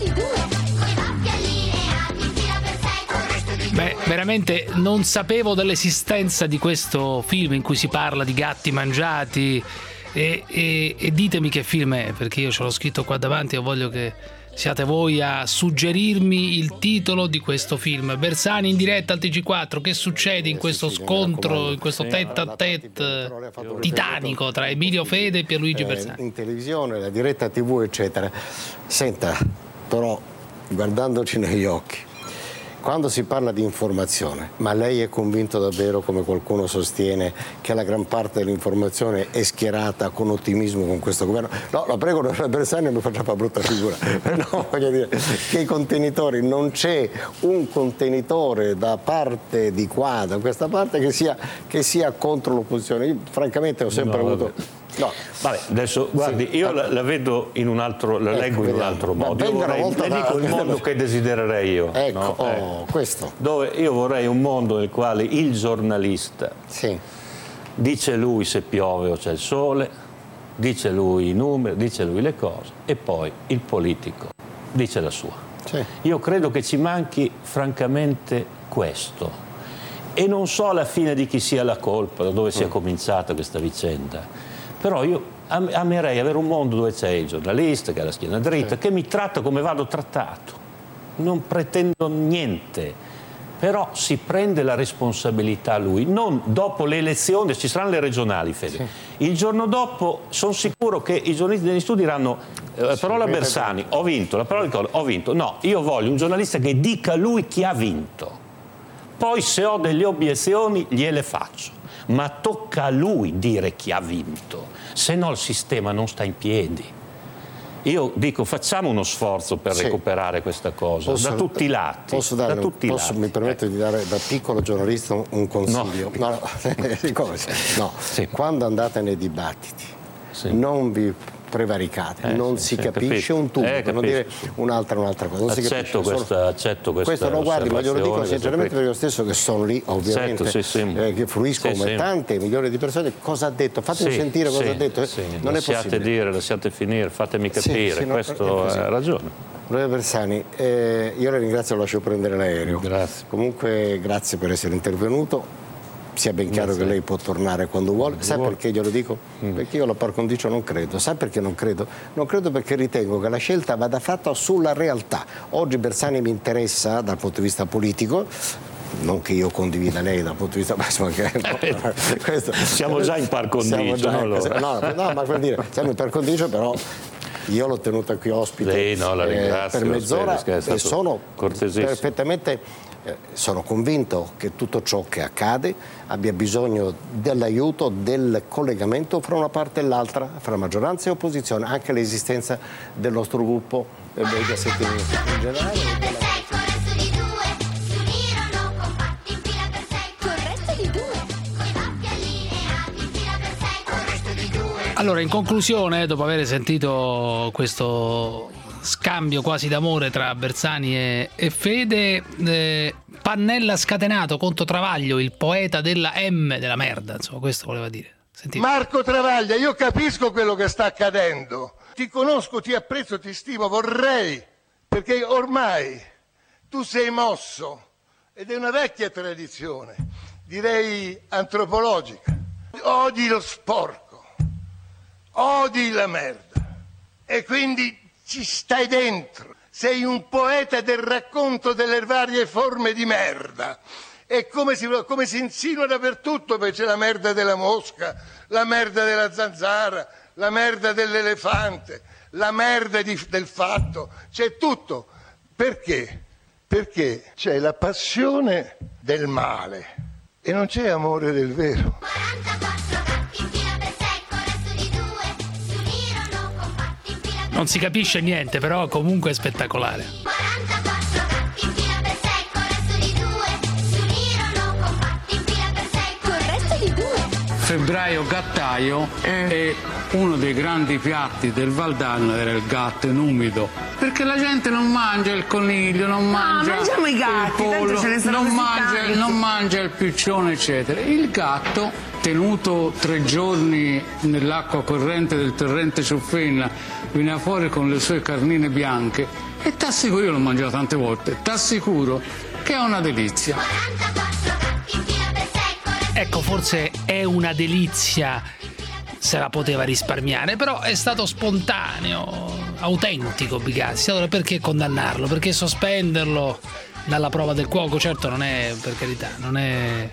Beh, veramente non sapevo dell'esistenza di questo film in cui si parla di gatti mangiati e, e, e ditemi che film è, perché io ce l'ho scritto qua davanti e voglio che siate voi a suggerirmi il titolo di questo film. Bersani in diretta al T G quattro, che succede in questo scontro, in questo tête a tête titanico tra Emilio Fede e Pierluigi Bersani? In televisione, la diretta tivù, eccetera. Senta, però, guardandoci negli occhi, quando si parla di informazione, ma lei è convinto davvero, come qualcuno sostiene, che la gran parte dell'informazione è schierata con ottimismo con questo governo? No, la prego, Bersani mi faccia una brutta figura. No, voglio dire che i contenitori, non c'è un contenitore da parte di qua, da questa parte, che sia, che sia contro l'opposizione. Io francamente ho sempre no, avuto... No. Vabbè, adesso guardi, io la, la vedo in un altro, la ecco, leggo in un altro modo. Io vorrei, le da... dico il mondo che desidererei io. Ecco, no? oh, ecco. questo. Dove io vorrei un mondo nel quale il giornalista sì. dice lui se piove o c'è il sole, dice lui i numeri, dice lui le cose, e poi il politico dice la sua. Sì. Io credo che ci manchi francamente questo. E non so alla fine di chi sia la colpa, da dove sia mm. cominciata questa vicenda. Però io am- amerei avere un mondo dove c'è il giornalista che ha la schiena dritta, sì. che mi tratta come vado trattato. Non pretendo niente, però si prende la responsabilità lui. Non dopo le elezioni, ci saranno le regionali, Fede. Sì. Il giorno dopo sono sicuro che i giornalisti degli studi diranno eh, parola Bersani, ho vinto, la parola di Colle, ho vinto. No, io voglio un giornalista che dica lui chi ha vinto. Poi se ho delle obiezioni gliele faccio. Ma tocca a lui dire chi ha vinto, se no il sistema non sta in piedi. Io dico, facciamo uno sforzo per sì. recuperare questa cosa, posso, da tutti i lati. Posso dare, da tutti posso, i lati. Mi permetto eh. di dare da piccolo giornalista un consiglio? No, no, no. no. Sì. Quando andate nei dibattiti, sì. non vi prevaricate, eh, non sì, si sì, capisce capito. un tubo, eh, per non dire un'altra un'altra cosa. Non accetto, si questa, solo... accetto questa questo non guardi, ma glielo dico sinceramente per io stesso che sono lì, ovviamente, certo, sì, sì. Eh, che fruisco sì, come sì. tante milioni di persone. Cosa ha detto? Fatemi sì, sentire cosa sì, ha detto. Eh? Sì. Non lasciate è possibile. dire, lasciate finire, fatemi capire, sì, sì, questo ha ragione. Onorevole Bersani, eh, io la ringrazio, lo lascio prendere l'aereo. Grazie. Comunque grazie per essere intervenuto. Sia ben chiaro Grazie. che lei può tornare quando vuole. Sa perché glielo dico? Mm. Perché io alla par condicio non credo. Sa perché non credo? Non credo perché ritengo che la scelta vada fatta sulla realtà. Oggi Bersani mi interessa dal punto di vista politico, non che io condivida lei dal punto di vista massimo, che, no, questo, siamo già in par condicio. Già, no, allora. no, no, ma per dire, siamo in par condicio, però io l'ho tenuta qui ospite lei, no, la ringrazio, eh, per mezz'ora e sono perfettamente Eh, sono convinto che tutto ciò che accade abbia bisogno dell'aiuto, del collegamento fra una parte e l'altra, fra maggioranza e opposizione, anche l'esistenza del nostro gruppo eh, dei Gassetti in generale. Allora, in conclusione, dopo aver sentito questo scambio quasi d'amore tra Bersani e, e Fede, eh, Pannella scatenato contro Travaglio, il poeta della M, della merda, insomma, questo voleva dire. Sentite. Marco Travaglia, io capisco quello che sta accadendo, ti conosco, ti apprezzo, ti stimo, vorrei, perché ormai tu sei mosso, ed è una vecchia tradizione, direi antropologica, odi lo sporco, odi la merda, e quindi ci stai dentro, sei un poeta del racconto delle varie forme di merda, e come si, come si insinua dappertutto, perché c'è la merda della mosca, la merda della zanzara, la merda dell'elefante, la merda di, del fatto, c'è tutto. Perché? perché c'è la passione del male e non c'è amore del vero. Non si capisce niente, però comunque è spettacolare. Febbraio gattaio e uno dei grandi piatti del Valdarno era il gatto in umido, perché la gente non mangia il coniglio, non mangia mangiamo i gatti, il pollo, tanto ce ne sono non così mangia, tanti. non mangia il piccione, eccetera. Il gatto, tenuto tre giorni nell'acqua corrente del torrente Ciuffenna, viene fuori con le sue carnine bianche e t'assicuro, io l'ho mangiato tante volte, t'assicuro che è una delizia. Ecco, forse è una delizia, se la poteva risparmiare, però è stato spontaneo, autentico Bigazzi. Allora perché condannarlo? Perché sospenderlo dalla prova del cuoco? Certo, non è, per carità, non è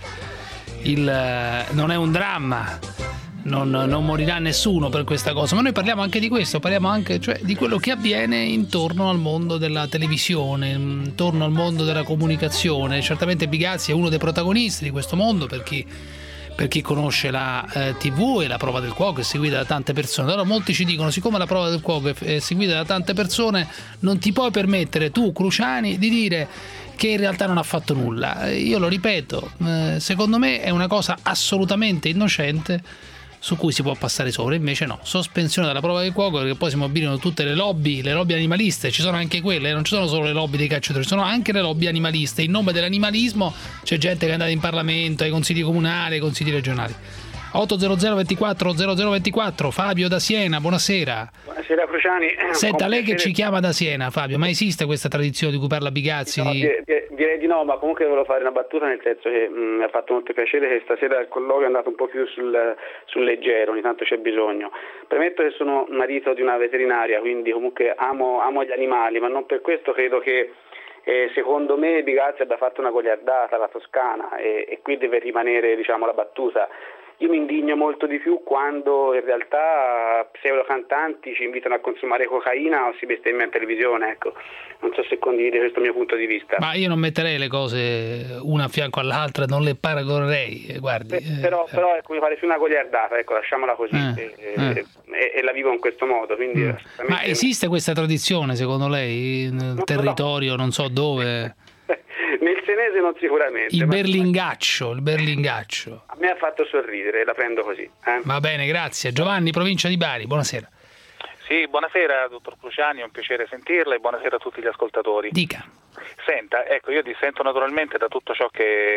il non è un dramma, non, non morirà nessuno per questa cosa, ma noi parliamo anche di questo, parliamo anche, cioè, di quello che avviene intorno al mondo della televisione, intorno al mondo della comunicazione. Certamente Bigazzi è uno dei protagonisti di questo mondo, per chi, per chi conosce la eh, tivù, e la prova del cuoco è seguita da tante persone. Allora molti ci dicono, siccome la prova del cuoco è seguita da tante persone, non ti puoi permettere tu, Cruciani, di dire che in realtà non ha fatto nulla. Io lo ripeto, eh, secondo me è una cosa assolutamente innocente su cui si può passare sopra, invece no, sospensione dalla prova del cuoco, perché poi si mobilitano tutte le lobby, le lobby animaliste, ci sono anche quelle, non ci sono solo le lobby dei cacciatori, ci sono anche le lobby animaliste. In nome dell'animalismo c'è gente che è andata in Parlamento, ai consigli comunali, ai consigli regionali. otto zero zero ventiquattro zero zero ventiquattro, Fabio da Siena, buonasera. Buonasera Cruciani. Senta, lei che piacere... ci chiama da Siena, Fabio, ma esiste questa tradizione di cui parla Bigazzi? No, di... direi di no, ma comunque volevo fare una battuta, nel senso che mh, mi ha fatto molto piacere che stasera il colloquio è andato un po' più sul, sul leggero, ogni tanto c'è bisogno. Premetto che sono marito di una veterinaria, quindi comunque amo, amo gli animali, ma non per questo credo che eh, secondo me Bigazzi abbia fatto una goliardata alla Toscana e, e qui deve rimanere, diciamo, la battuta. Io mi indigno molto di più quando in realtà pseudo cantanti ci invitano a consumare cocaina o si bestemmia in televisione, ecco. Non so se condivide questo mio punto di vista. Ma io non metterei le cose una a fianco all'altra, non le paragonerei, guardi. Eh, però, eh. però ecco, mi pare più una goliardata, ecco, lasciamola così, eh, e, eh. E, e la vivo in questo modo. Quindi, mm. Ma esiste questa tradizione secondo lei nel non territorio, non so dove? Nel senese non sicuramente. Il ma... berlingaccio, il berlingaccio. A me ha fatto sorridere, la prendo così. Eh? Va bene, grazie. Giovanni, provincia di Bari, buonasera. Sì, buonasera dottor Cruciani, è un piacere sentirla e buonasera a tutti gli ascoltatori. Dica. Senta, ecco, io dissento naturalmente da tutto ciò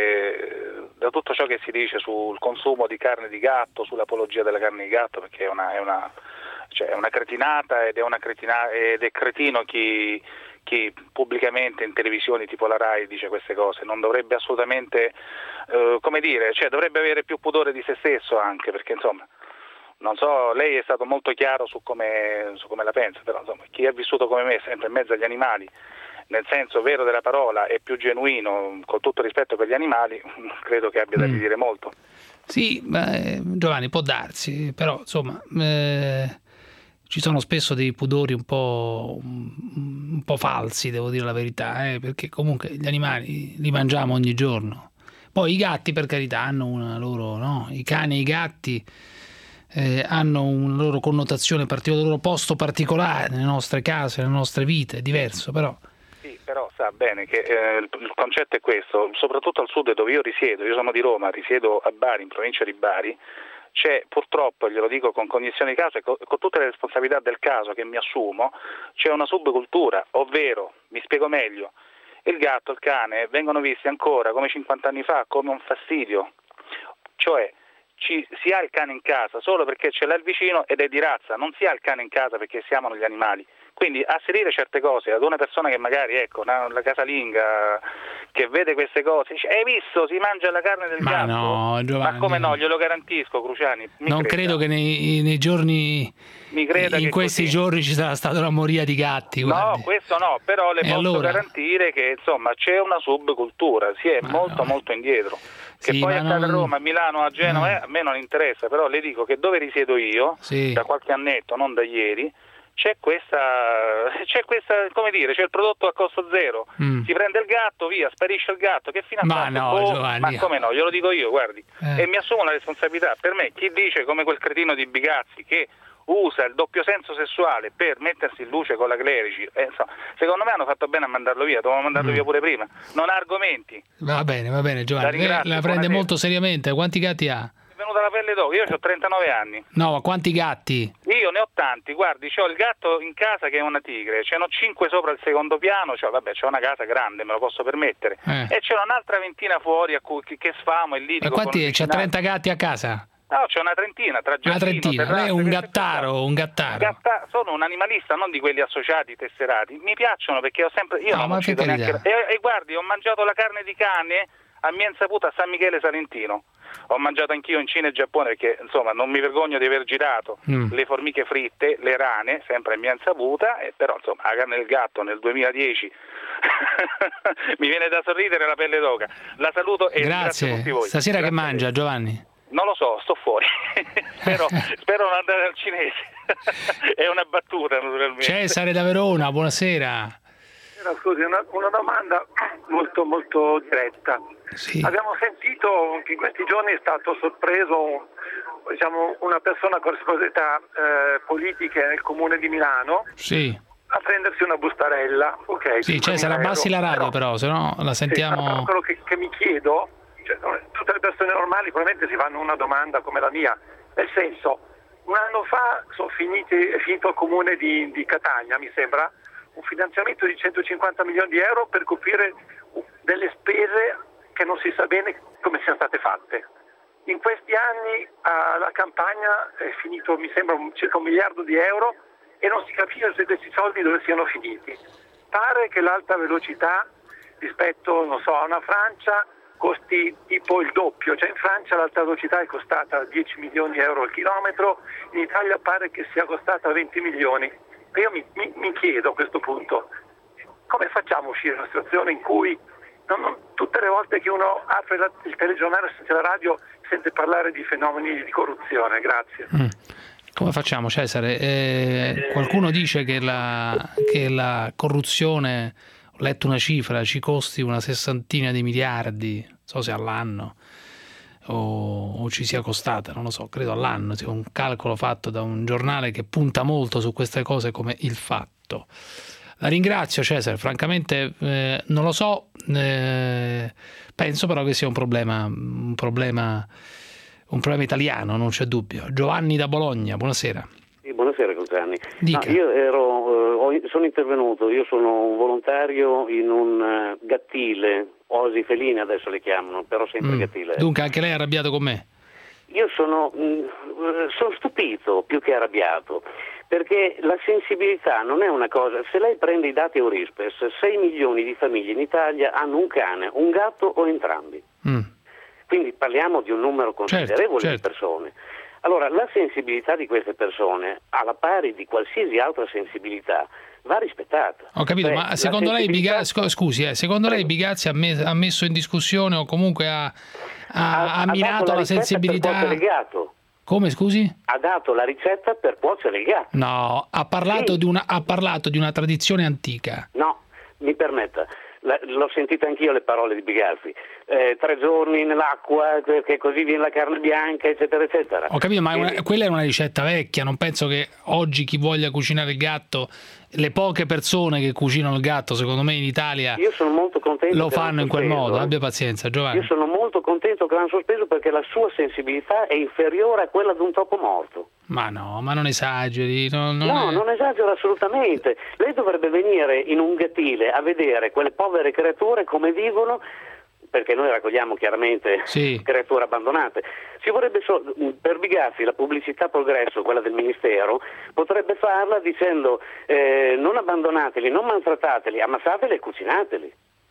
che da tutto ciò che si dice sul consumo di carne di gatto, sull'apologia della carne di gatto, perché è una, è una, cioè è una cretinata ed è una cretina, ed è cretino chi chi pubblicamente in televisioni tipo la Rai dice queste cose. Non dovrebbe assolutamente, eh, come dire, cioè dovrebbe avere più pudore di se stesso anche, perché insomma, non so, lei è stato molto chiaro su come, su come la pensa, però insomma, chi ha vissuto come me sempre in mezzo agli animali, nel senso vero della parola, è più genuino, con tutto rispetto per gli animali, credo che abbia da mm. dire molto. Sì, beh, Giovanni, può darsi, però insomma... Eh... ci sono spesso dei pudori un po', un po' falsi, devo dire la verità, eh, perché comunque gli animali li mangiamo ogni giorno. Poi i gatti, per carità, hanno una loro, no? I cani e i gatti eh, hanno una loro connotazione particolare, il loro posto particolare nelle nostre case, nelle nostre vite, è diverso, però. Sì, però sa bene che eh, il concetto è questo, soprattutto al sud dove io risiedo, io sono di Roma, risiedo a Bari, in provincia di Bari. C'è purtroppo, glielo dico con cognizione di causa e con, con tutte le responsabilità del caso che mi assumo, c'è una subcultura, ovvero, mi spiego meglio, il gatto, il cane vengono visti ancora come cinquanta anni fa come un fastidio, cioè ci, si ha il cane in casa solo perché ce l'ha il vicino ed è di razza, non si ha il cane in casa perché si amano gli animali. Quindi asserire certe cose ad una persona che magari, ecco, una, la casalinga che vede queste cose, dice, hai visto, si mangia la carne del ma gatto? No, Giovanni. Ma come no, glielo garantisco, Cruciani. Non creda. credo che nei, nei giorni, mi creda in che questi così. giorni ci sarà stata una moria di gatti. Guardi. No, questo no, però le e posso allora? garantire che insomma c'è una subcultura, si è ma molto no. molto indietro. Che sì, poi accade non... a Roma, a Milano, a Genova, eh. Eh, a me non interessa, però le dico che dove risiedo io, sì. da qualche annetto, non da ieri, c'è questa, c'è questa, come dire, c'è il prodotto a costo zero, Mm. si prende il gatto, via, sparisce il gatto, che fine ha Ma fatto? no, Boh, Giovanni. ma come no, glielo dico io, guardi, Eh. e mi assumo la responsabilità. Per me, chi dice come quel cretino di Bigazzi che usa il doppio senso sessuale per mettersi in luce con la Clerici, eh, insomma, secondo me hanno fatto bene a mandarlo via, dovevano mandarlo Mm. via pure prima, non ha argomenti. Va bene, va bene, La Giovanni. Lei ringrazio, la prende buonasera. molto seriamente. Quanti gatti ha? È venuta la pelle d'oca, io ho trentanove anni. No, ma quanti gatti? Io ne ho tanti, guardi, c'ho il gatto in casa che è una tigre, ce n'ho cinque sopra il secondo piano, cioè, vabbè, c'ho una casa grande, me lo posso permettere, Eh. e c'è un'altra ventina fuori a cui, che, che sfamo e lì Ma quanti? C'ha trenta gatti a casa? No, c'è una trentina, tra Una giardino, trentina. Lei è terrazze, un queste gattaro, un gattaro. Gatta- sono un animalista, non di quelli associati, tesserati. Mi piacciono perché ho sempre. Io No, non ma uccido per neanche. carità. E, e guardi, ho mangiato la carne di cane a mia insaputa a San Michele Salentino. Ho mangiato anch'io in Cina e Giappone perché insomma non mi vergogno di aver girato Mm. le formiche fritte, le rane, sempre a mia insaputa, e però insomma la carne del gatto nel duemiladieci mi viene da sorridere la pelle d'oca. La saluto e ringrazio Grazie. tutti voi. Stasera che Grazie a mangia, Giovanni? Non lo so, sto fuori. spero, spero non andare al cinese. È una battuta, naturalmente. Cesare da Verona, buonasera. Scusi, una, una domanda molto molto diretta. Sì. Abbiamo sentito che in questi giorni è stato sorpreso diciamo, una persona con responsabilità eh, politiche nel comune di Milano Sì. a prendersi una bustarella. Ok. Sì, Cesare, cinquemila abbassi la euro. radio però, se no la Sì, sentiamo... però quello che, che mi chiedo, cioè, tutte le persone normali probabilmente si fanno una domanda come la mia, nel senso, un anno fa sono finiti, è finito il comune di, di Catania, mi sembra, un finanziamento di centocinquanta milioni di euro per coprire delle spese che non si sa bene come siano state fatte. In questi anni uh, la campagna è finito, mi sembra, un, circa un miliardo di euro e non si capisce se questi soldi dove siano finiti. Pare che l'alta velocità rispetto, non so, a una Francia costi tipo il doppio, cioè in Francia l'alta velocità è costata dieci milioni di euro al chilometro, in Italia pare che sia costata venti milioni. E io mi, mi, mi chiedo a questo punto, come facciamo a uscire da una situazione in cui non, non, tutte le volte che uno apre la, il telegiornale o sente la radio sente parlare di fenomeni di corruzione? Grazie. Mm. Come facciamo, Cesare? Eh, qualcuno dice che la, che la corruzione, ho letto una cifra, ci costi una sessantina di miliardi, non so se all'anno o, o ci sia costata, non lo so, credo all'anno, sia un calcolo fatto da un giornale che punta molto su queste cose come Il Fatto. La ringrazio, Cesare, francamente eh, non lo so, eh, penso però che sia un problema, un problema, un problema italiano, non c'è dubbio. Giovanni da Bologna, buonasera. Sì, buonasera Conzani. Dica. No, io ero, eh, ho- sono intervenuto, io sono un volontario in un eh, gattile, oasi feline adesso le chiamano, però sempre Mm. gattile. Dunque anche lei è arrabbiato con me? Io sono, mh, eh, sono stupito più che arrabbiato, perché la sensibilità non è una cosa, se lei prende i dati Eurispes, sei milioni di famiglie in Italia hanno un cane, un gatto o entrambi. Mm. Quindi parliamo di un numero considerevole certo. di persone. Allora, la sensibilità di queste persone, alla pari di qualsiasi altra sensibilità, va rispettata. Ho capito, Cioè, ma la secondo lei sensibilità- Bigazzi, scusi, eh, secondo lei Bigazzi ha, me- ha messo in discussione o comunque ha, ha, ha ha minato dato la, la ricetta sensibilità? per cuocere il gatto. Come, scusi? Ha dato la ricetta per cuocere il gatto. No, ha parlato, Sì. di una, ha parlato di una tradizione antica. No, mi permetta, la- l'ho sentita anch'io le parole di Bigazzi. Eh, tre giorni nell'acqua, perché così viene la carne bianca, eccetera, eccetera. Ho capito, ma è una- Quindi- quella è una ricetta vecchia, non penso che oggi chi voglia cucinare il gatto, le poche persone che cucinano il gatto, secondo me in Italia Io sono molto contento lo che fanno l'hanno in quel sospeso, modo, eh. abbia pazienza, Giovanni. Io sono molto contento che l'hanno sospeso perché la sua sensibilità è inferiore a quella di un topo morto. Ma no, ma non esageri. Non, non no, è- non esagero assolutamente. Lei dovrebbe venire in un gattile a vedere quelle povere creature come vivono, perché noi raccogliamo chiaramente Sì. creature abbandonate. Si vorrebbe so- per Bigazzi la pubblicità progresso, quella del Ministero, potrebbe farla dicendo eh, non abbandonateli, non maltrattateli, ammassateli e cucinateli.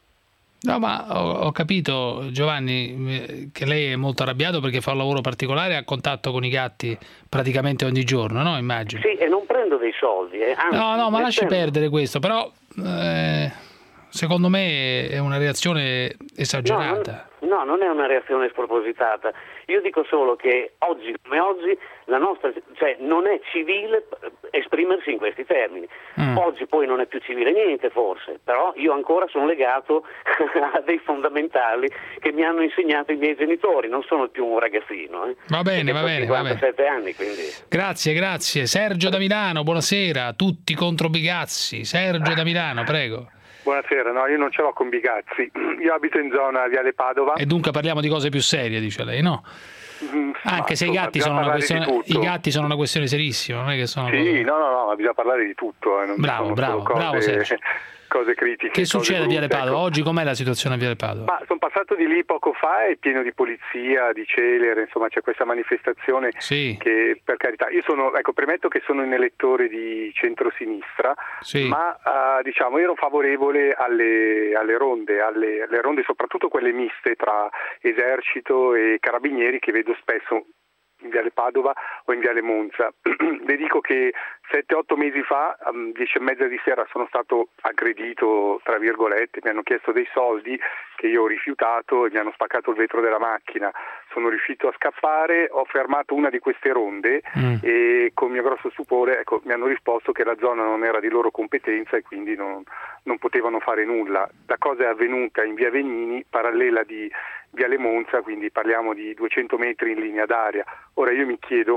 No, ma ho, ho capito, Giovanni, eh, che lei è molto arrabbiato perché fa un lavoro particolare e ha contatto con i gatti praticamente ogni giorno, no? Immagino. Sì, e non prendo dei soldi. Eh. Anzi, No, no, ma nel lasci senso- perdere questo, però eh, secondo me è una reazione esagerata. No, No, non è una reazione spropositata. Io dico solo che oggi come oggi la nostra, cioè non è civile esprimersi in questi termini. Mm. Oggi poi non è più civile niente forse, però io ancora sono legato a dei fondamentali che mi hanno insegnato i miei genitori, non sono più un ragazzino. Eh. Va bene, va bene, va bene. cinquantasette anni, quindi. Grazie, grazie. Sergio da Milano, buonasera. Tutti contro Bigazzi. Sergio da Milano, prego. Buonasera, no, io non ce l'ho con Bigazzi, io abito in zona Viale Padova. E dunque parliamo di cose più serie, dice lei, no? Mm, Anche se i gatti, sono una questione, i gatti sono una questione serissima, non è che sono Sì, cose... no, no, no, ma bisogna parlare di tutto. Eh, non bravo, sono bravo, cose, bravo Sergio. Cose critiche. Che succede a Viale Padova? Ecco. Oggi com'è la situazione a Viale Padova? Ma sono passato di lì poco fa, è pieno di polizia, di celere, insomma c'è questa manifestazione sì. che, per carità, io sono, ecco, premetto che sono un elettore di centrosinistra, sì. ma uh, diciamo io ero favorevole alle, alle ronde, alle, alle ronde soprattutto quelle miste tra esercito e carabinieri che vedo spesso in Viale Padova o in Viale Monza. Le dico che sette otto mesi fa, um, dieci e mezza di sera, sono stato aggredito, tra virgolette, mi hanno chiesto dei soldi che io ho rifiutato e mi hanno spaccato il vetro della macchina. Sono riuscito a scappare, ho fermato una di queste ronde mm. e con mio grosso stupore ecco, mi hanno risposto che la zona non era di loro competenza e quindi non, non potevano fare nulla. La cosa è avvenuta in via Venini, parallela di Viale Monza, quindi parliamo di duecento metri in linea d'aria. Ora io mi chiedo,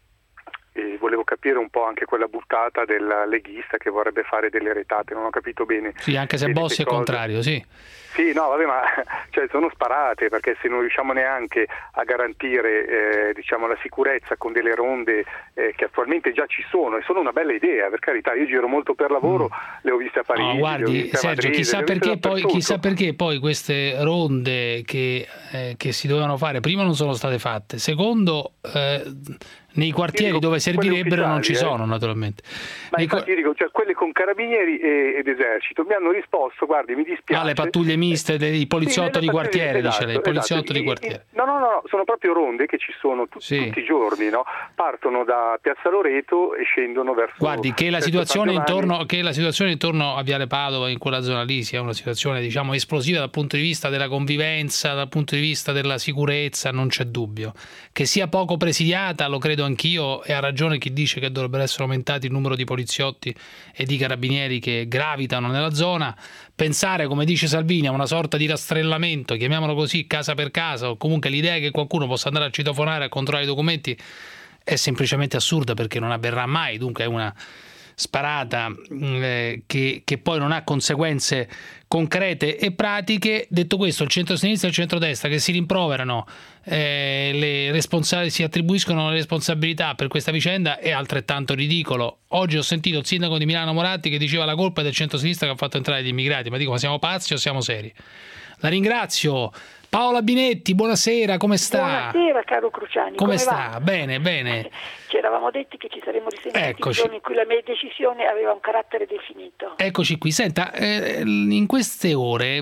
e volevo capire un po' anche quella buttata del leghista che vorrebbe fare delle retate, non ho capito bene. Sì, anche se Bossi è contrario, sì. Sì, no, vabbè, ma cioè, sono sparate, perché se non riusciamo neanche a garantire eh, diciamo, la sicurezza con delle ronde eh, che attualmente già ci sono, e sono una bella idea, per carità, io giro molto per lavoro, mm. le ho viste a Parigi, no, guardi, le ho viste Sergio, a Madrid, chissà, le ho viste perché poi, dappertutto. chissà perché poi queste ronde che, eh, che si dovevano fare, prima non sono state fatte, secondo... Eh, nei quartieri dico, dove servirebbero non ci eh. sono naturalmente. Ma nei infatti dico, cioè, quelle con carabinieri e, ed esercito mi hanno risposto, guardi, mi dispiace. Ah, le pattuglie miste dei poliziotti sì, di quartiere, esatto, dice lei, poliziotto esatto. di quartiere. No, no, no, sono proprio ronde che ci sono tu, sì. tutti i giorni, no? Partono da Piazza Loreto e scendono verso... Guardi, che la situazione intorno che la situazione intorno a Viale Padova, in quella zona lì, sia una situazione, diciamo, esplosiva dal punto di vista della convivenza, dal punto di vista della sicurezza, non c'è dubbio. Che sia poco presidiata, lo credo anch'io, e ha ragione chi dice che dovrebbero essere aumentati il numero di poliziotti e di carabinieri che gravitano nella zona. Pensare, come dice Salvini, a una sorta di rastrellamento, chiamiamolo così, casa per casa, o comunque l'idea che qualcuno possa andare a citofonare a controllare i documenti è semplicemente assurda, perché non avverrà mai. Dunque è una sparata eh, che, che poi non ha conseguenze concrete e pratiche. Detto questo, il centro-sinistra e il centrodestra che si rimproverano, eh, le responsab- si attribuiscono le responsabilità per questa vicenda è altrettanto ridicolo. Oggi ho sentito il sindaco di Milano Moratti che diceva la colpa è del centro-sinistra che ha fatto entrare gli immigrati, ma dico, ma siamo pazzi o siamo seri? La ringrazio. Paola Binetti, buonasera, come sta? Buonasera caro Cruciani. Come, come sta? Va? Bene, bene. Ci eravamo detti che ci saremmo risentiti Eccoci. il giorno in cui la mia decisione aveva un carattere definito. Eccoci qui. Senta, eh, in queste ore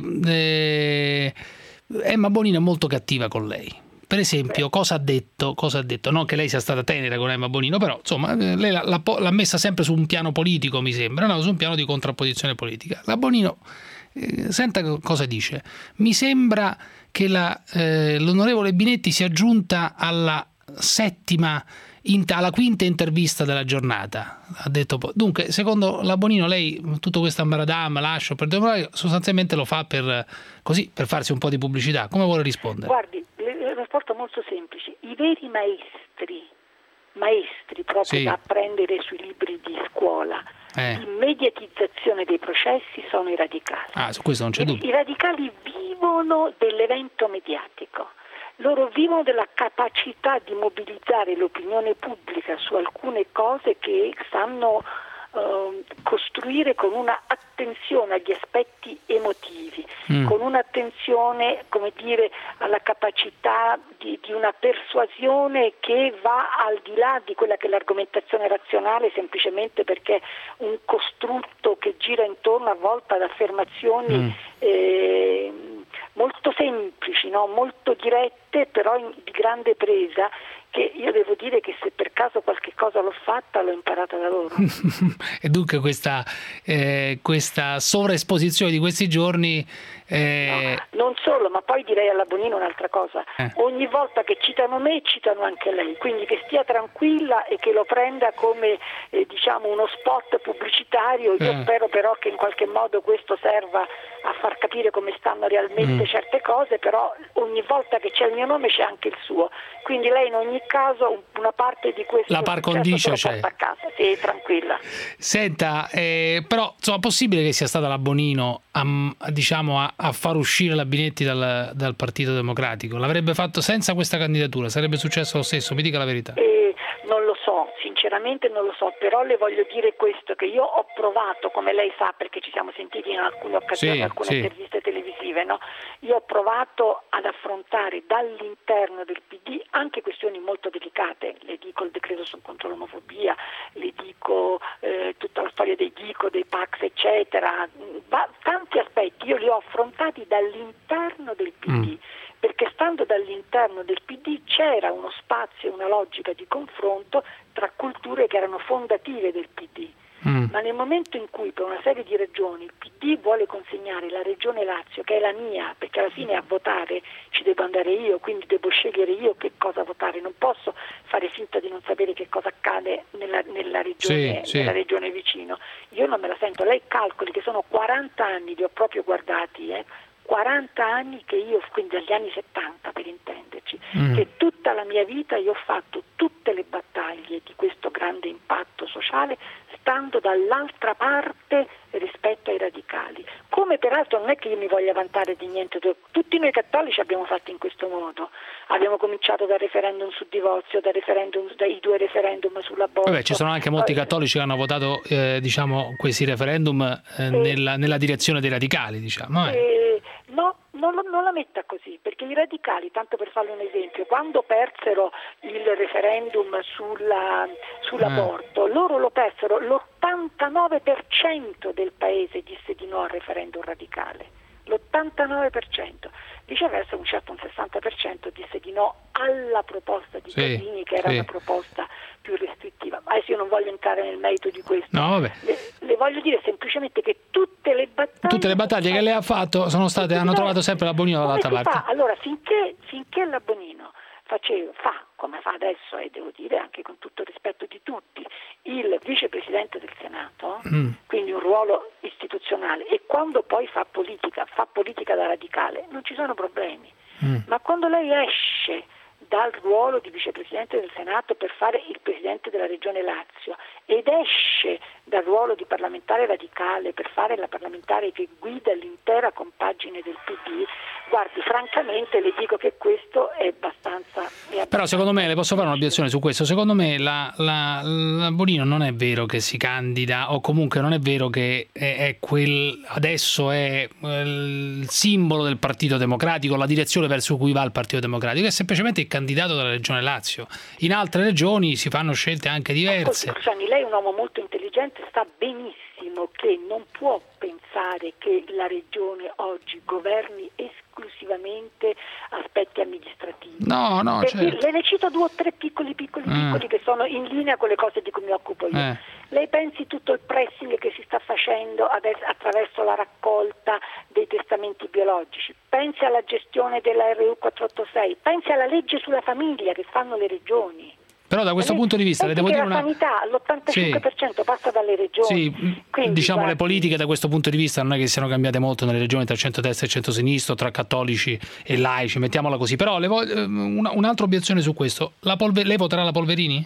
eh, Emma Bonino è molto cattiva con lei. Per esempio, cosa ha detto? Cosa ha detto? Non che lei sia stata tenera con Emma Bonino, però insomma lei l'ha, l'ha messa sempre su un piano politico, mi sembra, no? Su un piano di contrapposizione politica. La Bonino, eh, senta cosa dice. Mi sembra che la, eh, l'onorevole Binetti sia giunta alla settima, alla quinta intervista della giornata. Ha detto, dunque, secondo la Bonino, lei tutto questo ambaradam, lascio, per sostanzialmente lo fa per così, per farsi un po' di pubblicità. Come vuole rispondere? Guardi, è un rapporto molto semplice. I veri maestri, maestri proprio sì. da apprendere sui libri di scuola, eh. di mediatizzazione dei processi sono i radicali. Ah, su questo non c'è I, dubbio. I radicali vivono dell'evento mediatico. Loro vivono della capacità di mobilizzare l'opinione pubblica su alcune cose che sanno eh, costruire con una attenzione agli aspetti emotivi, mm. con un'attenzione, come dire, alla capacità di, di una persuasione che va al di là di quella che è l'argomentazione razionale, semplicemente perché un costrutto che gira intorno a volte ad affermazioni mm. eh, molto semplici, no? molto dirette, però in, di grande presa, che io devo dire che se per caso qualche cosa l'ho fatta l'ho imparata da loro. E dunque questa, eh, questa sovraesposizione di questi giorni... Eh... No, non solo, ma poi direi alla Bonino un'altra cosa. Eh. Ogni volta che citano me, citano anche lei, quindi che stia tranquilla e che lo prenda come eh, diciamo uno spot pubblicitario. Io Eh. spero però che in qualche modo questo serva a far capire come stanno realmente Mm. certe cose, però ogni volta che c'è il mio nome c'è anche il suo. Quindi lei in ogni caso un- una parte di questo La par successo condicio se lo c'è. porta a casa, sì, tranquilla. Senta, eh, però insomma, possibile che sia stata la Bonino a, a, diciamo, a, a far uscire la Binetti dal, dal Partito Democratico? L'avrebbe fatto senza questa candidatura? Sarebbe successo lo stesso? Mi dica la verità. Eh, non lo so, sinceramente non lo so, però le voglio dire questo, che io ho provato, come lei sa, perché ci siamo sentiti in alcune occasioni, Sì, in alcune sì. interviste televisive, no? Io ho provato ad affrontare dall'interno del P D anche questioni molto delicate, le dico il decreto sul contro l'omofobia, le dico eh, tutta la storia dei Dico, dei Pax, eccetera, Va- tanti aspetti, io li ho affrontati dall'interno del P D. Perché stando dall'interno del P D c'era uno spazio e una logica di confronto tra culture che erano fondative del P D. Mm. Ma nel momento in cui per una serie di ragioni il P D vuole consegnare la regione Lazio, che è la mia, perché alla fine a votare ci devo andare io, quindi devo scegliere io che cosa votare, non posso fare finta di non sapere che cosa accade nella, nella, regione, Sì, sì. nella regione vicino. Io non me la sento, lei calcoli che sono quaranta anni, li ho proprio guardati, eh, quaranta anni che io, quindi dagli anni settanta per intenderci, Mm. che tutta la mia vita io ho fatto tutte le battaglie di questo grande impatto sociale stando dall'altra parte rispetto ai radicali. Come peraltro non è che io mi voglia vantare di niente, tutti noi cattolici abbiamo fatto in questo modo, abbiamo cominciato dal referendum sul divorzio, dal referendum, dai due referendum sull'aborto. Vabbè, ci sono anche molti Poi- cattolici che hanno votato eh, diciamo, questi referendum eh, nella, nella direzione dei radicali, diciamo. eh. Eh, no, non, lo- non la metta così, perché i radicali, tanto per farle un esempio, quando persero il referendum sulla- sull'aborto, loro lo persero, l'ottantanove per cento del paese disse di no al referendum radicale, l'ottantanove per cento. Viceversa un certo un sessanta per cento disse di no alla proposta di Sì, Casini, che era sì. una proposta più restrittiva. Ma adesso io non voglio entrare nel merito di questo. No, vabbè. Le, le voglio dire semplicemente che tutte le battaglie Tutte le battaglie che lei ha fatto sono state, hanno trovato sempre la Bonino come dall'altra si parte. fa? Allora, finché, finché la Bonino faceva, fa, come fa adesso, e devo dire anche con tutto il rispetto di tutti, il vicepresidente del Senato, Mm. quindi un ruolo istituzionale, e quando poi fa politica, fa politica da radicale, non ci sono problemi. Mm. Ma quando lei esce dal ruolo di vicepresidente del Senato per fare il presidente della regione Lazio ed esce dal ruolo di parlamentare radicale per fare la parlamentare che guida l'intera compagine del P D, guardi, francamente le dico che questo è abbastanza... È Però secondo me, le posso fare un'obiezione su questo, secondo me la, la, la Bonino non è vero che si candida, o comunque non è vero che è, è quel, adesso è eh, il simbolo del Partito Democratico, la direzione verso cui va il Partito Democratico, è semplicemente il candidato della regione Lazio. In altre regioni si fanno scelte anche diverse. Ascolti, Cruciani, lei è un uomo molto intelligente, sa benissimo che non può pensare che la regione oggi governi esclusivamente aspetti amministrativi. No, no, Perché certo. le ne cito due o tre piccoli piccoli Mm. piccoli che sono in linea con le cose di cui mi occupo io. Eh. Lei pensi tutto il pressing che si sta facendo adesso attraverso la raccolta dei testamenti biologici, pensi alla gestione della R U quattrocentottantasei, pensi alla legge sulla famiglia che fanno le regioni. Però da questo punto di vista le devo Pensi dire che la una... sanità all'ottantacinque per cento passa dalle regioni. Sì, Quindi, diciamo le guardi, politiche da questo punto di vista non è che siano cambiate molto nelle regioni tra centrodestra e centrosinistra, tra cattolici e laici, mettiamola così. Però le voglio- una- un'altra obiezione su questo. La Polve- lei voterà la Polverini?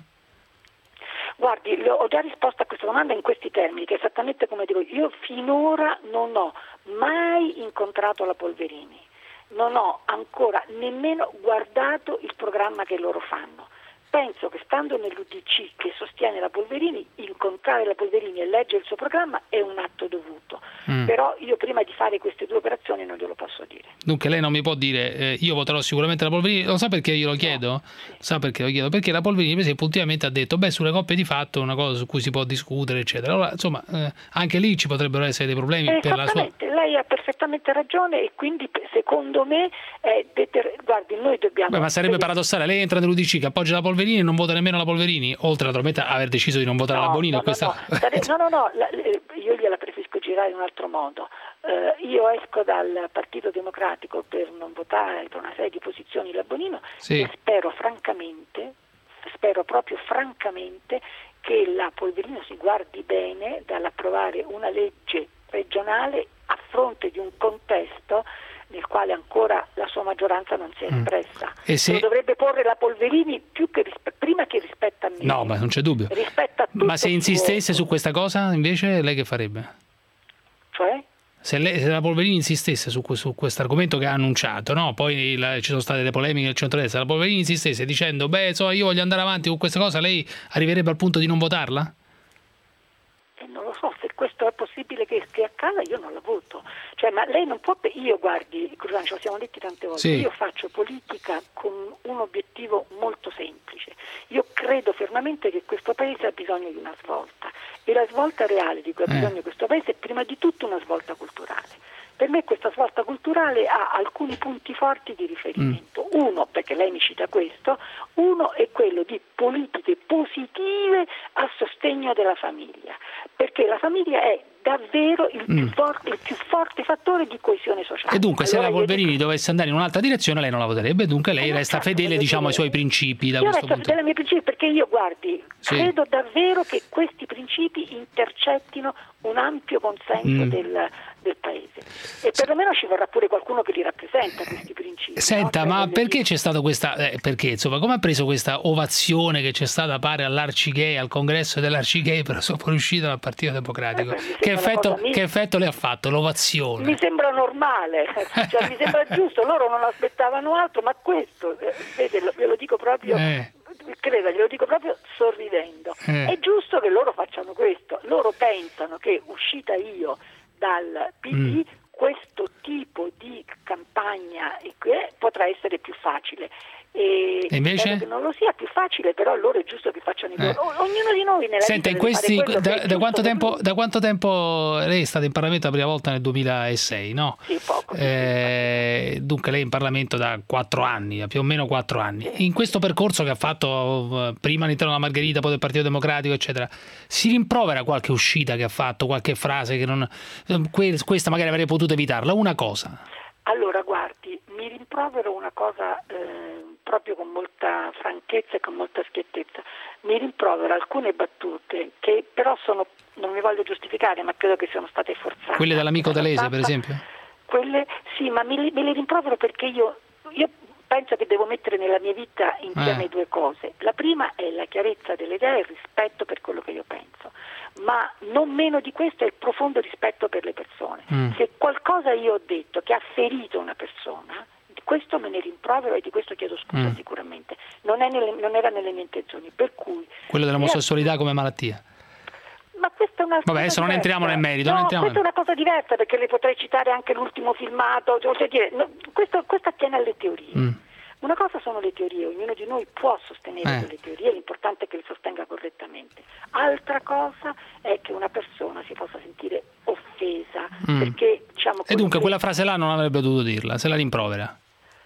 Guardi, le- ho già risposto a questa domanda in questi termini, che è esattamente come dico io. Finora non ho mai incontrato la Polverini, non ho ancora nemmeno guardato il programma che loro fanno. penso che stando nell'U D C che sostiene la Polverini, incontrare la Polverini e leggere il suo programma è un atto dovuto, mm. però io prima di fare queste due operazioni non glielo posso dire. Dunque lei non mi può dire eh, io voterò sicuramente la Polverini, lo sa perché io lo chiedo? No. Sì. Sa perché lo chiedo? Perché la Polverini per esempio ultimamente ha detto beh sulle coppie di fatto è una cosa su cui si può discutere eccetera, allora insomma eh, anche lì ci potrebbero essere dei problemi per la sua... Lei ha perfettamente ragione e quindi secondo me è deter... guardi noi dobbiamo... Beh, ma sarebbe paradossale, lei entra nell'U D C che appoggia la Polverini e non vota nemmeno la Polverini, oltre naturalmente a aver deciso di non votare no, la Bonino. No, questa... no, no, no, no, la, io gliela preferisco girare in un altro modo. Uh, io esco dal Partito Democratico per non votare per una serie di posizioni la Bonino sì. e spero francamente, spero proprio francamente che la Polverino si guardi bene dall'approvare una legge regionale a fronte di un contesto nel quale ancora la sua maggioranza non si è espressa. Mm. E se... Lo dovrebbe porre la Polverini più che rispe... prima che rispetta a me. No, ma non c'è dubbio. Rispetta a ma se insistesse su questa cosa, invece, lei che farebbe? Cioè? Se, lei, se la Polverini insistesse su, su questo argomento che ha annunciato, no? Poi la, ci sono state le polemiche nel centrodestra, la Polverini insistesse dicendo beh, so, io voglio andare avanti con questa cosa, lei arriverebbe al punto di non votarla? Eh, non lo so, se questo è possibile che, che accada io non la voto. Cioè, ma lei non può... Io, guardi, Cruciani, ce lo siamo detti tante volte, sì. Io faccio politica con un obiettivo molto semplice. Io credo fermamente che questo Paese ha bisogno di una svolta. E la svolta reale di cui ha bisogno eh. questo Paese è prima di tutto una svolta culturale. Per me questa svolta culturale ha alcuni punti forti di riferimento. Mm. Uno, perché lei mi cita questo, uno è quello di politiche positive a sostegno della famiglia. Perché la famiglia è davvero il più, mm. forte, il più forte fattore di coesione sociale. E dunque allora, se la Polverini dico... dovesse andare in un'altra direzione lei non la voterebbe, dunque lei eh, resta certo, fedele diciamo, ai suoi principi da io questo resto punto. fedele ai miei principi perché io guardi, sì. credo davvero che questi principi intercettino un ampio consenso mm. del, del Paese e perlomeno ci vorrà pure qualcuno che li rappresenta questi principi. Senta, no? ma perché c'è stato questa eh, perché insomma come ha preso questa ovazione che c'è stata pare all'Arcigay, al congresso dell'Arcigay per la sua fuoriuscita dal Partito Democratico? Eh, beh, che, effetto, che effetto le ha fatto l'ovazione? Mi sembra normale, cioè, mi sembra giusto, loro non aspettavano altro, ma questo, eh, vede, ve lo dico proprio eh. credo, glielo dico proprio sorridendo, eh. è giusto che loro facciano questo, loro pensano che uscita io dal P D mm. questo tipo di campagna potrà essere più facile. E, e invece? Che non lo sia più facile, però loro è giusto che facciano i loro. Eh. Ognuno di noi nella Senta, vita in questi, da, da, quanto tempo, lui. da quanto tempo lei è stata in Parlamento la prima volta nel duemilasei, no? Sì, poco. Eh, dunque lei è in Parlamento da quattro anni, più o meno quattro anni. Sì. In questo percorso che ha fatto prima all'interno della Margherita, poi del Partito Democratico, eccetera, si rimprovera qualche uscita che ha fatto, qualche frase che non... Questa magari avrei potuto evitarla, una cosa. Allora, guardi, mi rimprovero una cosa eh, proprio con molta franchezza e con molta schiettezza. Mi rimprovero alcune battute che però sono, non mi voglio giustificare, ma credo che siano state forzate. Quelle dell'amico D'Alese, per esempio? Quelle, sì, ma me le, me le rimprovero perché io, io penso che devo mettere nella mia vita insieme eh. due cose. La prima è la chiarezza delle idee e il rispetto per quello che io penso. Ma non meno di questo è il profondo rispetto per le persone. Mm. Se qualcosa io ho detto che ha ferito una persona, di questo me ne rimprovero e di questo chiedo scusa mm. sicuramente. Non, è nelle, non era nelle mie intenzioni, per cui... Quello dell'omosessualità è... come malattia. Ma questa è una Vabbè, adesso non entriamo nel merito. No, non entriamo questa nel... è una cosa diversa perché le potrei citare anche l'ultimo filmato. Cioè dire, no, questo, questo attiene alle teorie. Mm. Una cosa sono le teorie, ognuno di noi può sostenere eh. quelle teorie, l'importante è che le sostenga correttamente. Altra cosa è che una persona si possa sentire offesa, mm. perché diciamo... E dunque quella frase là non avrebbe dovuto dirla, se la rimprovera.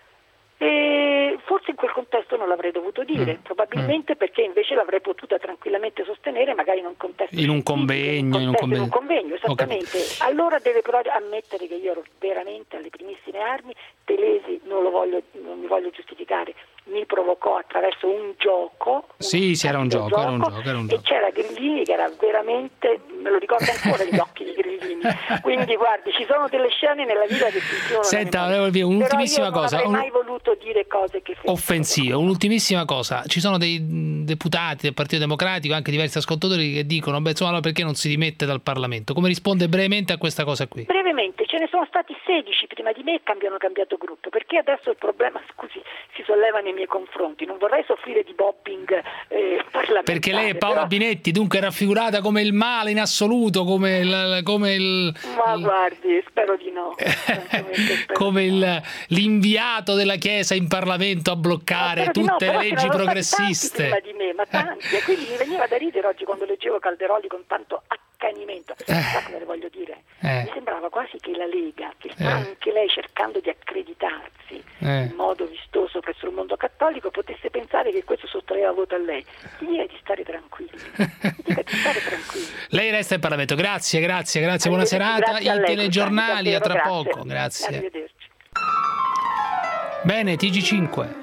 E forse in quel contesto non l'avrei dovuto dire, mm. probabilmente mm. perché invece l'avrei potuta tranquillamente sostenere, magari in un contesto in un convegno, in un convegno, in un convegno esattamente. Allora deve però ammettere che io ero veramente alle primissime armi. Telesi non lo voglio, non mi voglio giustificare, mi provocò attraverso un gioco. Sì, sì, era un gioco, gioco, era un gioco, era un gioco. E c'era Grillini che era veramente, me lo ricordo ancora gli occhi di Grillini. Quindi guardi, ci sono delle scene nella vita che si chiudono. Senta, un'ultimissima cosa. Non avrei mai voluto dire cose che offensive. Un'ultimissima cosa. Ci sono dei deputati del Partito Democratico, anche diversi ascoltatori che dicono, beh, insomma, perché non si dimette dal Parlamento? Come risponde brevemente a questa cosa qui? Brevemente, ce ne sono stati sedici prima di me e hanno cambiato gruppo, perché adesso il problema, scusi, si sollevano nei miei confronti. Non vorrei soffrire di mobbing eh, parlamentare. Perché lei è Paola però... Binetti, dunque è raffigurata come il male in assoluto, come il... Come il Ma guardi, spero di no. spero come di il, no. l'inviato della Chiesa in Parlamento a bloccare Spero di tutte no, le però leggi ce n'erano progressiste. tanti prima di me, ma tanti. E quindi mi veniva da ridere oggi quando leggevo Calderoli con tanto accanimento. Sa come le voglio dire? Eh. Mi sembrava quasi che la Lega, che sta Eh. anche lei cercando di accreditarsi Eh. in modo vistoso presso il mondo cattolico, potesse pensare che questo sottraeva voto a lei. Gli dica di stare tranquilli. Gli dica di stare tranquilli. Lei resta in Parlamento. Grazie, grazie, grazie. Buona Arrivederci, serata. grazie a I lei, telegiornali a tra davvero, poco. grazie. Grazie. Arrivederci. Bene, T G cinque.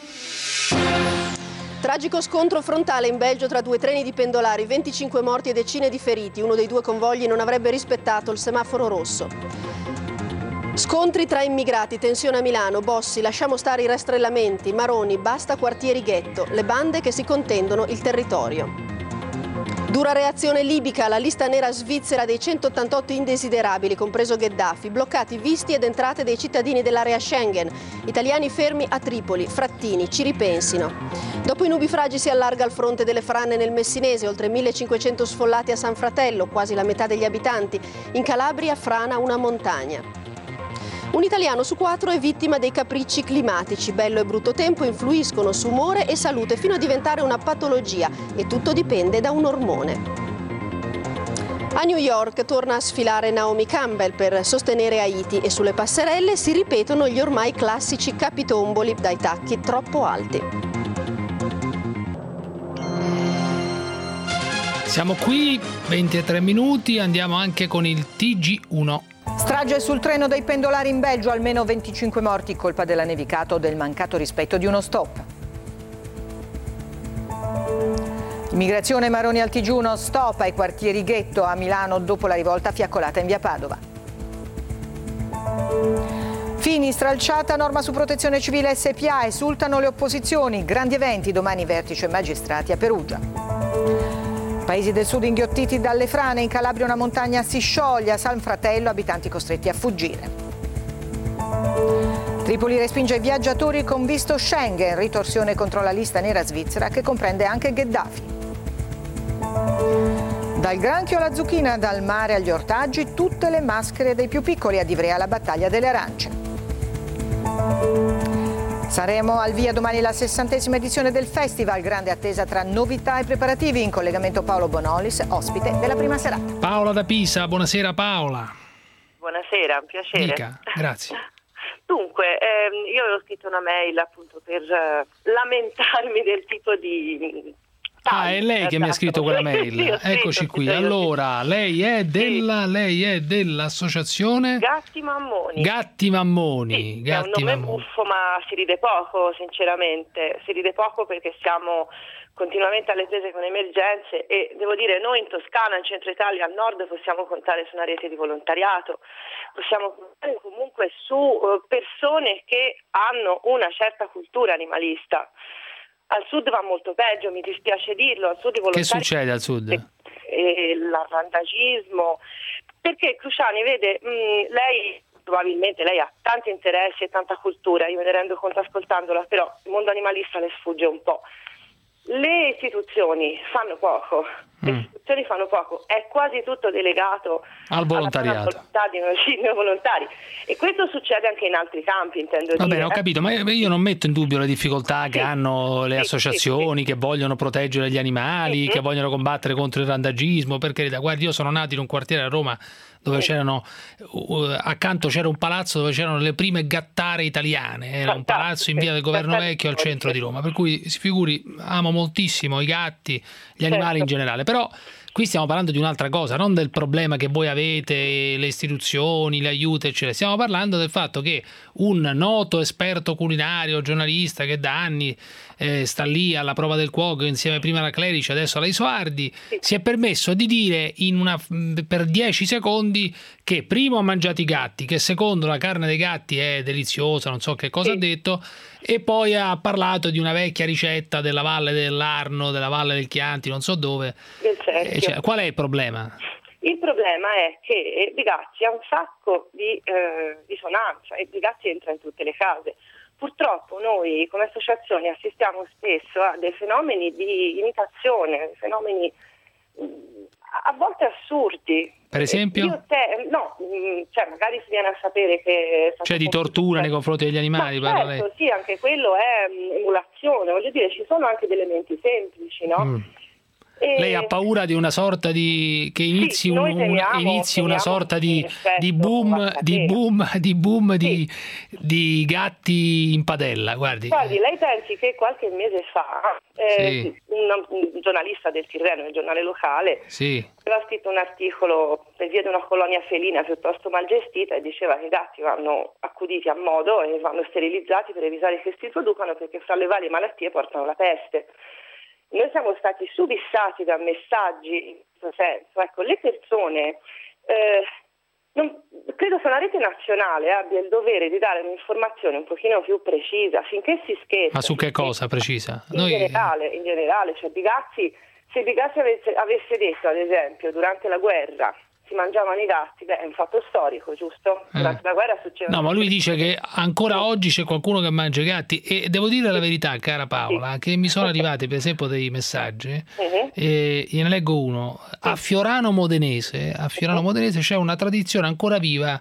Tragico scontro frontale in Belgio tra due treni di pendolari, venticinque morti e decine di feriti. Uno dei due convogli non avrebbe rispettato il semaforo rosso. Scontri tra immigrati, tensione a Milano, Bossi, lasciamo stare i rastrellamenti, Maroni, basta quartieri ghetto, le bande che si contendono il territorio. Dura reazione libica alla lista nera svizzera dei centottantotto indesiderabili, compreso Gheddafi, bloccati visti ed entrate dei cittadini dell'area Schengen. Italiani fermi a Tripoli, Frattini, ci ripensino. Dopo i nubifragi si allarga il fronte delle frane nel Messinese, oltre millecinquecento sfollati a San Fratello, quasi la metà degli abitanti. In Calabria frana una montagna. Un italiano su quattro è vittima dei capricci climatici. Bello e brutto tempo influiscono su umore e salute fino a diventare una patologia e tutto dipende da un ormone. A New York torna a sfilare Naomi Campbell per sostenere Haiti e sulle passerelle si ripetono gli ormai classici capitomboli dai tacchi troppo alti. Siamo qui, ventitré minuti, andiamo anche con il T G uno. Strage sul treno dei pendolari in Belgio, almeno venticinque morti, colpa della nevicata o del mancato rispetto di uno stop. Immigrazione, Maroni al T G uno, stop ai quartieri ghetto a Milano dopo la rivolta fiaccolata in via Padova. Fini, stralciata norma su protezione civile S P A, esultano le opposizioni, grandi eventi, domani vertice magistrati a Perugia. Paesi del sud inghiottiti dalle frane, in Calabria una montagna si scioglie, a San Fratello abitanti costretti a fuggire. Tripoli respinge i viaggiatori con visto Schengen, ritorsione contro la lista nera svizzera che comprende anche Gheddafi. Dal granchio alla zucchina, dal mare agli ortaggi, tutte le maschere dei più piccoli, ad Ivrea la battaglia delle arance. Saremo al via domani la sessantesima edizione del festival, grande attesa tra novità e preparativi. In collegamento Paolo Bonolis, ospite della prima serata. Paola da Pisa, buonasera Paola. Buonasera, un piacere. Dica, grazie. Dunque, ehm, io avevo scritto una mail appunto per eh, lamentarmi del tipo di... Ah, è lei che mi ha scritto quella mail. Sì, ho Eccoci scritto, qui. sì, Allora, lei è della lei è dell'associazione Gatti Mammoni. Gatti Mammoni. Sì, è un Gatti nome Mammoni. buffo, ma si ride poco, sinceramente. Si ride poco perché siamo continuamente alle prese con emergenze e devo dire, noi in Toscana, in centro Italia, al nord possiamo contare su una rete di volontariato, possiamo contare comunque su uh, persone che hanno una certa cultura animalista. Al sud va molto peggio, mi dispiace dirlo, al sud i volontari... Che succede al sud? E l'arrandagismo, perché Cruciani, vede, mh, lei probabilmente lei ha tanti interessi e tanta cultura, io me ne rendo conto ascoltandola, però il mondo animalista le sfugge un po'. Le istituzioni fanno poco, le Mm. istituzioni fanno poco, è quasi tutto delegato Al volontariato. alla volontà di noi, sì, noi volontari, e questo succede anche in altri campi, intendo Va dire. bene, ho capito, ma io non metto in dubbio le difficoltà che hanno le associazioni che vogliono proteggere gli animali, che vogliono combattere contro il randagismo, per carità. Guardi, io sono nato in un quartiere a Roma dove c'erano, uh, accanto c'era un palazzo dove c'erano le prime gattare italiane, era un palazzo in via del Governo Vecchio al centro di Roma, per cui si figuri, amo moltissimo i gatti, gli animali in generale, però qui stiamo parlando di un'altra cosa, non del problema che voi avete, le istituzioni, le aiuti, eccetera. Stiamo parlando del fatto che un noto esperto culinario, giornalista che da anni eh, sta lì alla prova del cuoco insieme prima alla Clerici, adesso alla Isoardi, si è permesso di dire in una, per dieci secondi che primo ha mangiato i gatti, che secondo la carne dei gatti è deliziosa, non so che cosa ha detto, e poi ha parlato di una vecchia ricetta della Valle dell'Arno, della Valle del Chianti, non so dove. Eh, cioè, qual è il problema? Il problema è che Bigazzi ha un sacco di eh, risonanza e Bigazzi entra in tutte le case. purtroppo noi come associazioni assistiamo spesso a dei fenomeni di imitazione, fenomeni a volte assurdi. Per esempio? Io te, no, cioè magari si viene a sapere che... Cioè di tortura nei confronti degli animali? Ma parla certo, lei. sì, anche quello è mh, emulazione, voglio dire, ci sono anche degli elementi semplici, no? Mm. E... Lei ha paura di una sorta di che inizi, Sì, un- noi un- temiamo- inizi una temiamo sorta di, un effetto di boom, a di catena. boom, di boom di, di gatti in padella, guardi. Guardi, lei pensi che qualche mese fa eh, Sì. un, un giornalista del Tirreno, il giornale locale, Sì. aveva scritto un articolo per via di una colonia felina piuttosto mal gestita e diceva che i gatti vanno accuditi a modo e vanno sterilizzati per evitare che si riproducano, perché fra le varie malattie portano la peste. Noi siamo stati subissati da messaggi in questo senso. Ecco, le persone, eh, non, credo che una rete nazionale abbia il dovere di dare un'informazione un pochino più precisa, finché si scherza. Ma su che cosa precisa? In Noi, generale, in generale, cioè Bigazzi, se Bigazzi avesse, avesse detto, ad esempio, durante la guerra si mangiavano i gatti, beh, è un fatto storico, giusto? Durante la guerra succede. no, ma lui dice che ancora oggi c'è qualcuno che mangia i gatti e devo dire la verità, cara Paola, che mi sono arrivati per esempio dei messaggi, Mhm. e gliene leggo uno. A Fiorano Modenese, a Fiorano Modenese c'è una tradizione ancora viva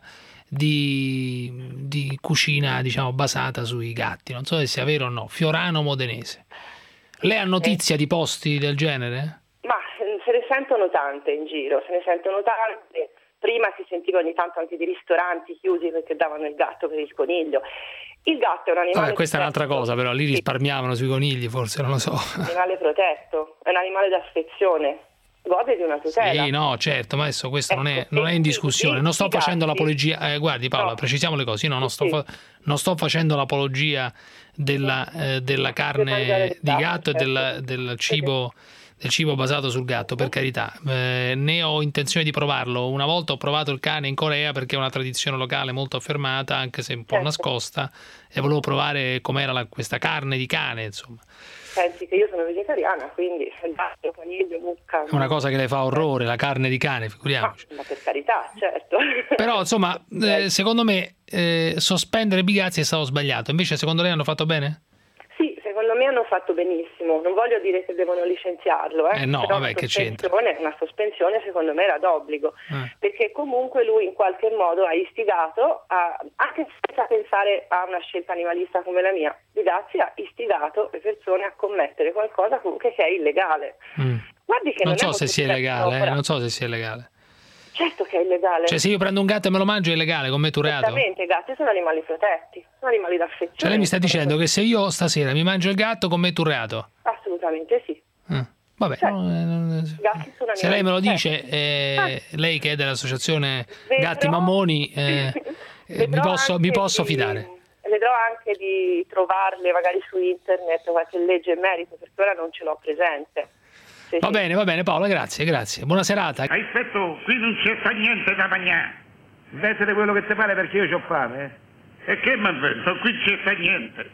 di, di cucina, diciamo, basata sui gatti, non so se sia vero o no. Fiorano Modenese. Lei ha notizia di posti del genere? Ma eh, se ne sentono tante in giro, se ne sentono tante. Prima si sentiva ogni tanto anche di ristoranti chiusi perché davano il gatto per il coniglio. Il gatto è un animale, Vabbè, questa è un'altra protetto, cosa, però lì risparmiavano sui conigli, forse, non lo so. un animale protetto, è un animale d'affezione, gode di una tutela. Sì, no, certo, ma adesso questo non è, non è in discussione. Non sto facendo l'apologia, eh, guardi Paola, precisiamo le cose, io no, non, sto fa- non sto facendo l'apologia della, eh, della carne di gatto e del, del cibo del cibo basato sul gatto, per carità. Eh, ne ho intenzione di provarlo. Una volta ho provato il cane in Corea perché è una tradizione locale molto affermata, anche se un po' Certo. nascosta, e volevo provare com'era la- questa carne di cane, insomma. Pensi che io sono vegetariana, quindi gatto, coniglio, mucca. È una cosa che le fa orrore, la carne di cane, figuriamoci. Ma per carità, certo. Però insomma, eh, secondo me eh, sospendere Bigazzi è stato sbagliato. Invece secondo lei hanno fatto bene? Sì, secondo me hanno fatto benissimo. Non voglio dire che devono licenziarlo, eh, Eh no, però vabbè, una che c'entra? sospensione- una sospensione secondo me era d'obbligo, Eh. perché comunque lui in qualche modo ha istigato, a, anche senza pensare a una scelta animalista come la mia, Bigazzi ha istigato le persone a commettere qualcosa comunque che è illegale. Mm. Guardi che Non non, so è se sia molto legale, eh, opera. non so se sia legale. Certo che è illegale. Cioè se io prendo un gatto e me lo mangio è illegale, commetto un reato? Esattamente, i gatti sono animali protetti, sono animali d'affezione. Cioè lei mi sta dicendo che se io stasera mi mangio il gatto commetto un reato? Assolutamente sì. Vabbè, Cioè, no, eh, non- I gatti sono se lei me lo animali dice, eh, lei che è dell'associazione Vedrò- Gatti Mammoni, eh, eh, mi, Vedrò posso, mi anche posso di- fidare. Vedrò anche di trovarle magari su internet qualche legge in merito, perché ora non ce l'ho presente. Sì, Va sì. bene, va bene Paola, grazie, grazie. Buona serata. Aspetta, qui non c'è sta niente da mangiare. Vedete quello che ti pare perché io ho fame, eh? E che mi invento? Qui non c'è sta niente.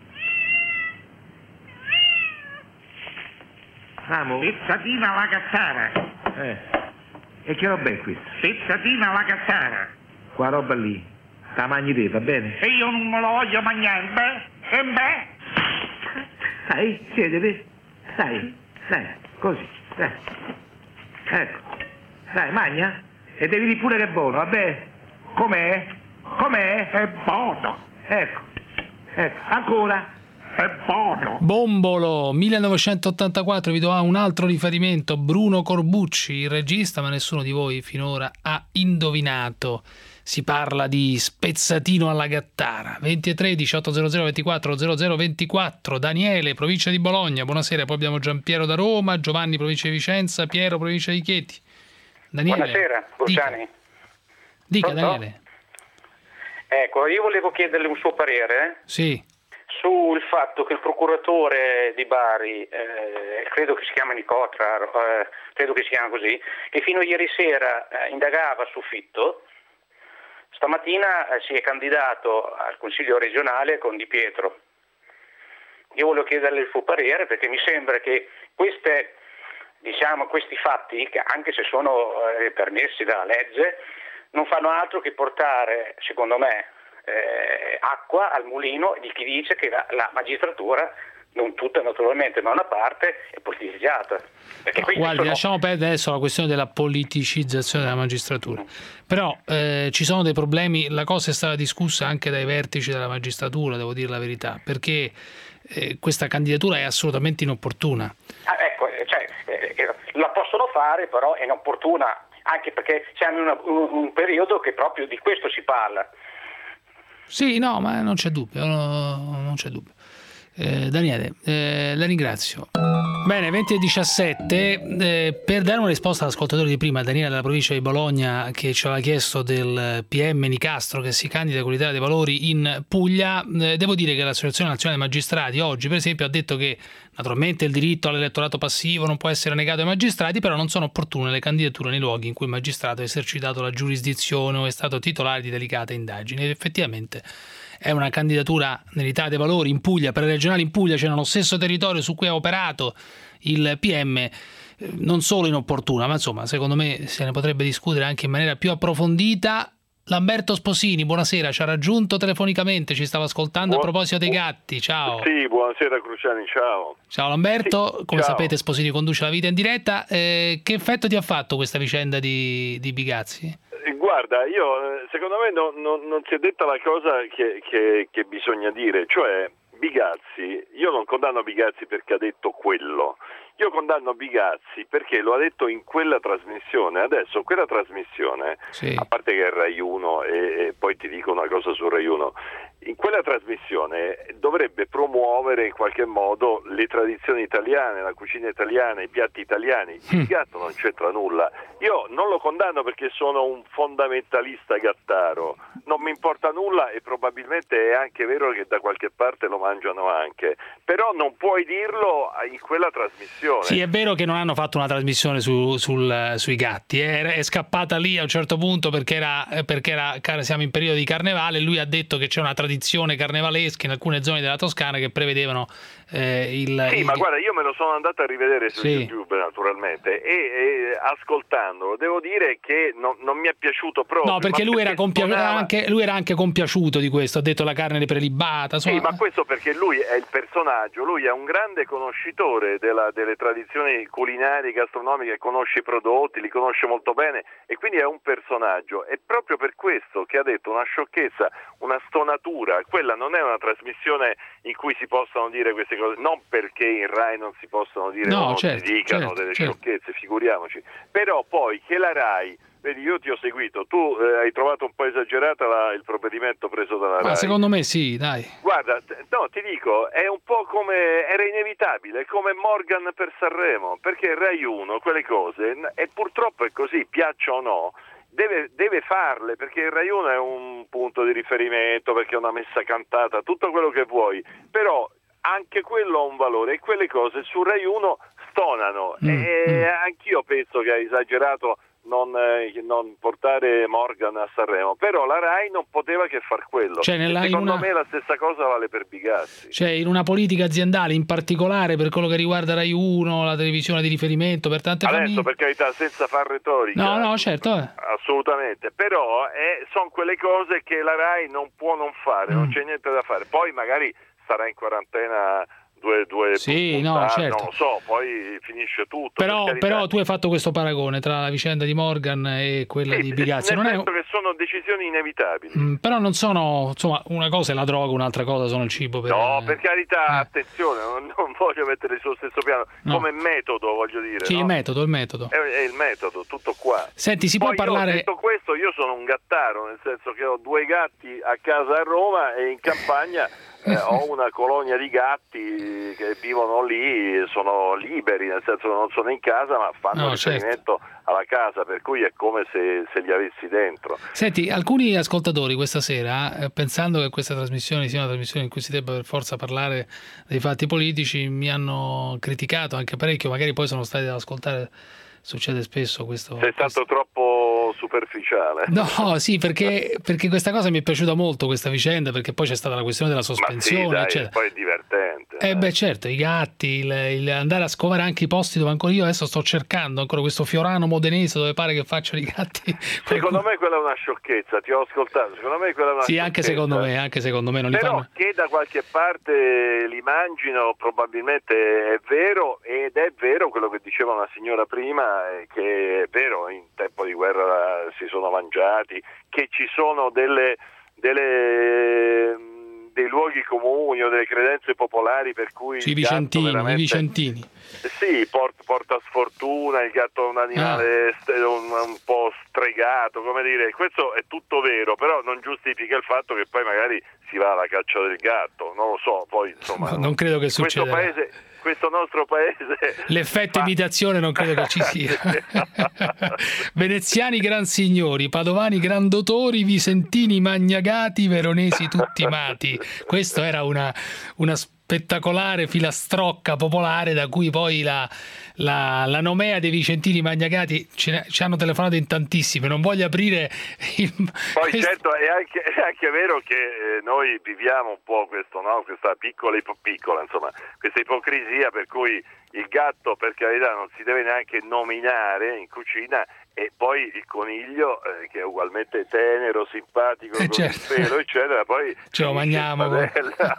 Amo? Pezzatina alla cazzara. Eh. E che roba è questa? Pezzatina alla cazzara. Qua roba lì. La mangi te, va bene? E io non me lo voglio mangiare, beh? E beh? Stai, siediti. Stai, stai, così. Dai. Ecco. Dai, mangia. E devi dire pure che è buono, vabbè? Com'è? Com'è? È buono. Ecco. Ecco. Ancora. È buono. Bombolo, millenovecentottantaquattro, vi do un altro riferimento, Bruno Corbucci, il regista, ma nessuno di voi finora ha indovinato. Si parla di Spezzatino alla Gattara. ventitré diciotto zero zero ventiquattro zero zero ventiquattro. Daniele, provincia di Bologna, buonasera. Poi abbiamo Giampiero da Roma, Giovanni, provincia di Vicenza, Piero, provincia di Chieti. Daniele, Buonasera, Bocciani. dica Pronto? Daniele. Ecco, io volevo chiederle un suo parere Sì. sul fatto che il procuratore di Bari, eh, credo che si chiami Nicotra, eh, credo che si chiama così, che fino a ieri sera eh, indagava su Fitto, stamattina eh, si è candidato al Consiglio regionale con Di Pietro. Io volevo chiederle il suo parere perché mi sembra che queste, diciamo, questi fatti, che anche se sono eh, permessi dalla legge, non fanno altro che portare, secondo me, eh, acqua al mulino di chi dice che la, la magistratura, non tutta naturalmente, ma una parte, è politicizzata. Perché No, guardi, sono... lasciamo perdere adesso la questione della politicizzazione della magistratura. Però eh, ci sono dei problemi, la cosa è stata discussa anche dai vertici della magistratura, devo dire la verità, perché eh, questa candidatura è assolutamente inopportuna. Ah, ecco, cioè, eh, la possono fare, però è inopportuna, anche perché siamo in una, un, un periodo che proprio di questo si parla. Sì, no, ma non c'è dubbio, no, non c'è dubbio. Eh, Daniele, eh, la ringrazio. Bene, venti e diciassette, eh, per dare una risposta all'ascoltatore di prima, Daniele della provincia di Bologna, che ci aveva chiesto del P M Nicastro che si candida con l'Italia dei Valori in Puglia, eh, devo dire che l'Associazione Nazionale dei Magistrati oggi, per esempio, ha detto che naturalmente il diritto all'elettorato passivo non può essere negato ai magistrati, però non sono opportune le candidature nei luoghi in cui il magistrato ha esercitato la giurisdizione o è stato titolare di delicate indagini. Ed effettivamente è una candidatura nell'Italia dei Valori in Puglia, per le regionali in Puglia, cioè nello stesso territorio su cui ha operato il P M, non solo inopportuna, ma insomma secondo me se ne potrebbe discutere anche in maniera più approfondita. Lamberto Sposini, buonasera, ci ha raggiunto telefonicamente, ci stava ascoltando. Buon... a proposito dei gatti, ciao. Sì, buonasera Cruciani, ciao. Ciao Lamberto, sì, come ciao. sapete Sposini conduce la vita in diretta. Eh, che effetto ti ha fatto questa vicenda di, di Bigazzi? Guarda, io secondo me non, non, non si è detta la cosa che, che, che bisogna dire, cioè Bigazzi, io non condanno Bigazzi perché ha detto quello, io condanno Bigazzi perché lo ha detto in quella trasmissione. Adesso quella trasmissione, sì, a parte che è Rai uno e, e poi ti dico una cosa su Rai uno, in quella trasmissione dovrebbe promuovere in qualche modo le tradizioni italiane, la cucina italiana, i piatti italiani. Il gatto non c'entra nulla. Io non lo condanno perché sono un fondamentalista gattaro, non mi importa nulla e probabilmente è anche vero che da qualche parte lo mangiano anche, però non puoi dirlo in quella trasmissione. Sì, è vero che non hanno fatto una trasmissione su, sul, sui gatti, è, è scappata lì a un certo punto perché era, perché era siamo in periodo di carnevale, lui ha detto che c'è una tradizione carnevalesca in alcune zone della Toscana che prevedevano eh, il... Sì, il... ma guarda, io me lo sono andato a rivedere su sì. YouTube naturalmente e, e ascoltandolo devo dire che non, non mi è piaciuto proprio. No, perché, lui, perché era compia- suonava... anche, lui era anche compiaciuto di questo, ha detto la carne prelibata. Sì, ma questo perché lui è il personaggio, lui è un grande conoscitore della, delle tradizioni culinarie, gastronomiche, conosce i prodotti, li conosce molto bene e quindi è un personaggio. È proprio per questo che ha detto una sciocchezza, una stonatura. Quella non è una trasmissione in cui si possano dire queste cose, non perché in Rai non si possono dire no, o non certo, si dicano certo, delle certo. sciocchezze, figuriamoci. Però poi che la Rai, vedi, io ti ho seguito, tu eh, hai trovato un po' esagerata la, il provvedimento preso dalla Rai. Ma secondo me sì, dai. Guarda, no, ti dico, è un po' come, era inevitabile, è come Morgan per Sanremo, perché Rai uno, quelle cose, e purtroppo è così, piaccia o no, deve, deve farle, perché il Rai uno è un punto di riferimento, perché è una messa cantata, tutto quello che vuoi, però anche quello ha un valore e quelle cose su Rai uno stonano mm, e mm. anch'io penso che ha esagerato non, eh, non portare Morgan a Sanremo, però la Rai non poteva che far quello. Cioè, nella, secondo una... me la stessa cosa vale per Bigazzi. Cioè in una politica aziendale, in particolare per quello che riguarda Rai uno, la televisione di riferimento per tante adesso famiglie... per carità, senza far retorica, no no certo eh. assolutamente, però eh, sono quelle cose che la Rai non può non fare, mm. non c'è niente da fare, poi magari sarà in quarantena due, due sì, puntate, no, certo. non lo so, poi finisce tutto. Però, per però tu hai fatto questo paragone tra la vicenda di Morgan e quella sì, di Bigazzi. Nel non senso è... che sono decisioni inevitabili. Mm, però non sono, insomma, una cosa è la droga, un'altra cosa sono il cibo. Per... No, per carità, eh. attenzione, non, non voglio mettere sullo stesso piano, no. come metodo voglio dire. Sì, no? il metodo, il metodo. È, è il metodo, tutto qua. Senti, si Poi può parlare... Io, detto questo, io sono un gattaro, nel senso che ho due gatti a casa a Roma e in campagna... Eh, ho una colonia di gatti che vivono lì, sono liberi, nel senso che non sono in casa ma fanno no, riferimento certo. alla casa, per cui è come se, se li avessi dentro. Senti, alcuni ascoltatori questa sera, eh, pensando che questa trasmissione sia una trasmissione in cui si debba per forza parlare dei fatti politici, mi hanno criticato anche parecchio, magari poi sono stati ad ascoltare, succede spesso questo. Sei questo... stato troppo superficiale. No, sì, perché, perché questa cosa mi è piaciuta molto, questa vicenda, perché poi c'è stata la questione della sospensione. Ma sì, dai, eccetera. poi è divertente. Eh beh certo, i gatti, il, il andare a scovare anche i posti dove ancora io adesso sto cercando ancora questo Fiorano modenese dove pare che facciano i gatti. Secondo me quella è una sciocchezza, ti ho ascoltato, secondo me quella è una sì, sciocchezza. anche secondo me, anche secondo me non li Però fanno. che da qualche parte li mangino probabilmente è vero, ed è vero quello che diceva una signora prima, che è vero, in tempo di guerra si sono mangiati, che ci sono delle, delle dei luoghi comuni o delle credenze popolari per cui Sì, i il gatto vicentini, veramente, i vicentini. sì, porta, porta sfortuna, il gatto è un animale Ah. st- un, un po' stregato, come dire, questo è tutto vero, però non giustifica il fatto che poi magari si va alla caccia del gatto, non lo so, poi insomma No, non credo che questo succeda. paese, questo nostro paese L'effetto fa- imitazione non credo che ci sia. Veneziani gran signori, padovani gran dottori, vicentini magnagati, veronesi tutti mati. Questo era una, una spettacolare filastrocca popolare da cui poi la, la, la nomea dei vicentini magnagati ce ne- ci hanno telefonato in tantissime. Non voglio aprire il... Poi certo è anche, è anche vero che eh, noi viviamo un po' questo, no? Questa piccola, ipo- piccola, insomma, questa ipocrisia per cui il gatto per carità non si deve neanche nominare in cucina e poi il coniglio eh, che è ugualmente tenero, simpatico, Eh, con certo. il pelo eccetera, poi Ce lo mangiamo. padella.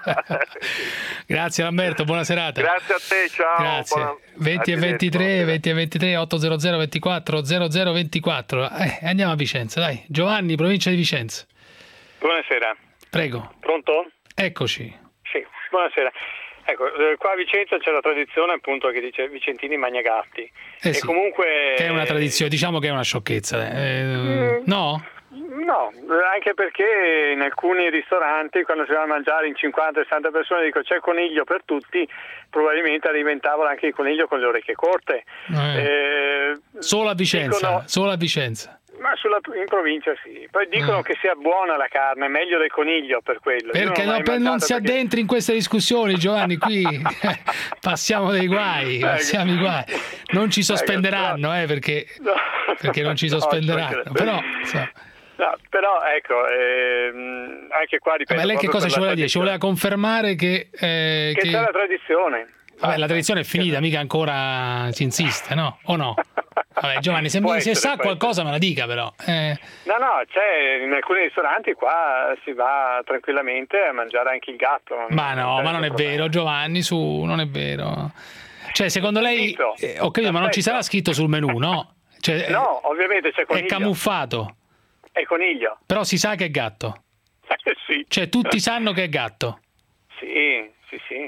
Grazie Lamberto, buona serata. Grazie a te, ciao. Grazie. Buona- venti e ventitré, venti e ventitré, ottocento ventiquattro zero zero ventiquattro. Eh, andiamo a Vicenza, dai. Giovanni, provincia di Vicenza. Buonasera. Prego. Pronto? Eccoci. Sì, buonasera. Ecco, eh, qua a Vicenza c'è la tradizione appunto che dice Vicentini Magnagatti. Eh e sì, comunque che è una tradizione, diciamo che è una sciocchezza. Eh, Mm. no? No, anche perché in alcuni ristoranti quando si va a mangiare in cinquanta sessanta persone dico c'è coniglio per tutti, probabilmente alimentavano anche il coniglio con le orecchie corte. Eh. Eh, Solo a Vicenza, dicono- solo a Vicenza. ma sulla, in provincia sì. Poi dicono Eh. che sia buona la carne, meglio del coniglio per quello. Io Perché non l'ho no, mai per non mangiato si perché- addentri in queste discussioni, Giovanni, qui passiamo dei guai, passiamo i guai. Non ci sospenderanno, eh, perché, perché non ci No, sospenderanno. ci Però, insomma, No, però ecco, ehm, anche qua ripeto. ma lei che proprio cosa per ci la voleva dire? Ci voleva confermare che... eh, Che che- c'è la tradizione. Vabbè, la tradizione è finita, mica ancora si insiste, no? O no? Vabbè, Giovanni, se, Può se essere, sa può qualcosa me la dica però. Eh, No, no, c'è in alcuni ristoranti qua si va tranquillamente a mangiare anche il gatto. non- ma no, c'è ma non è nessun problema. vero, Giovanni, su, non è vero. Cioè, secondo lei... eh, ho capito, ma non ci sarà scritto sul menù, no? Cioè, No, ovviamente c'è è coniglio. camuffato, È coniglio. però si sa che è gatto. Sì. Cioè, tutti sanno che è gatto. Sì, sì, sì,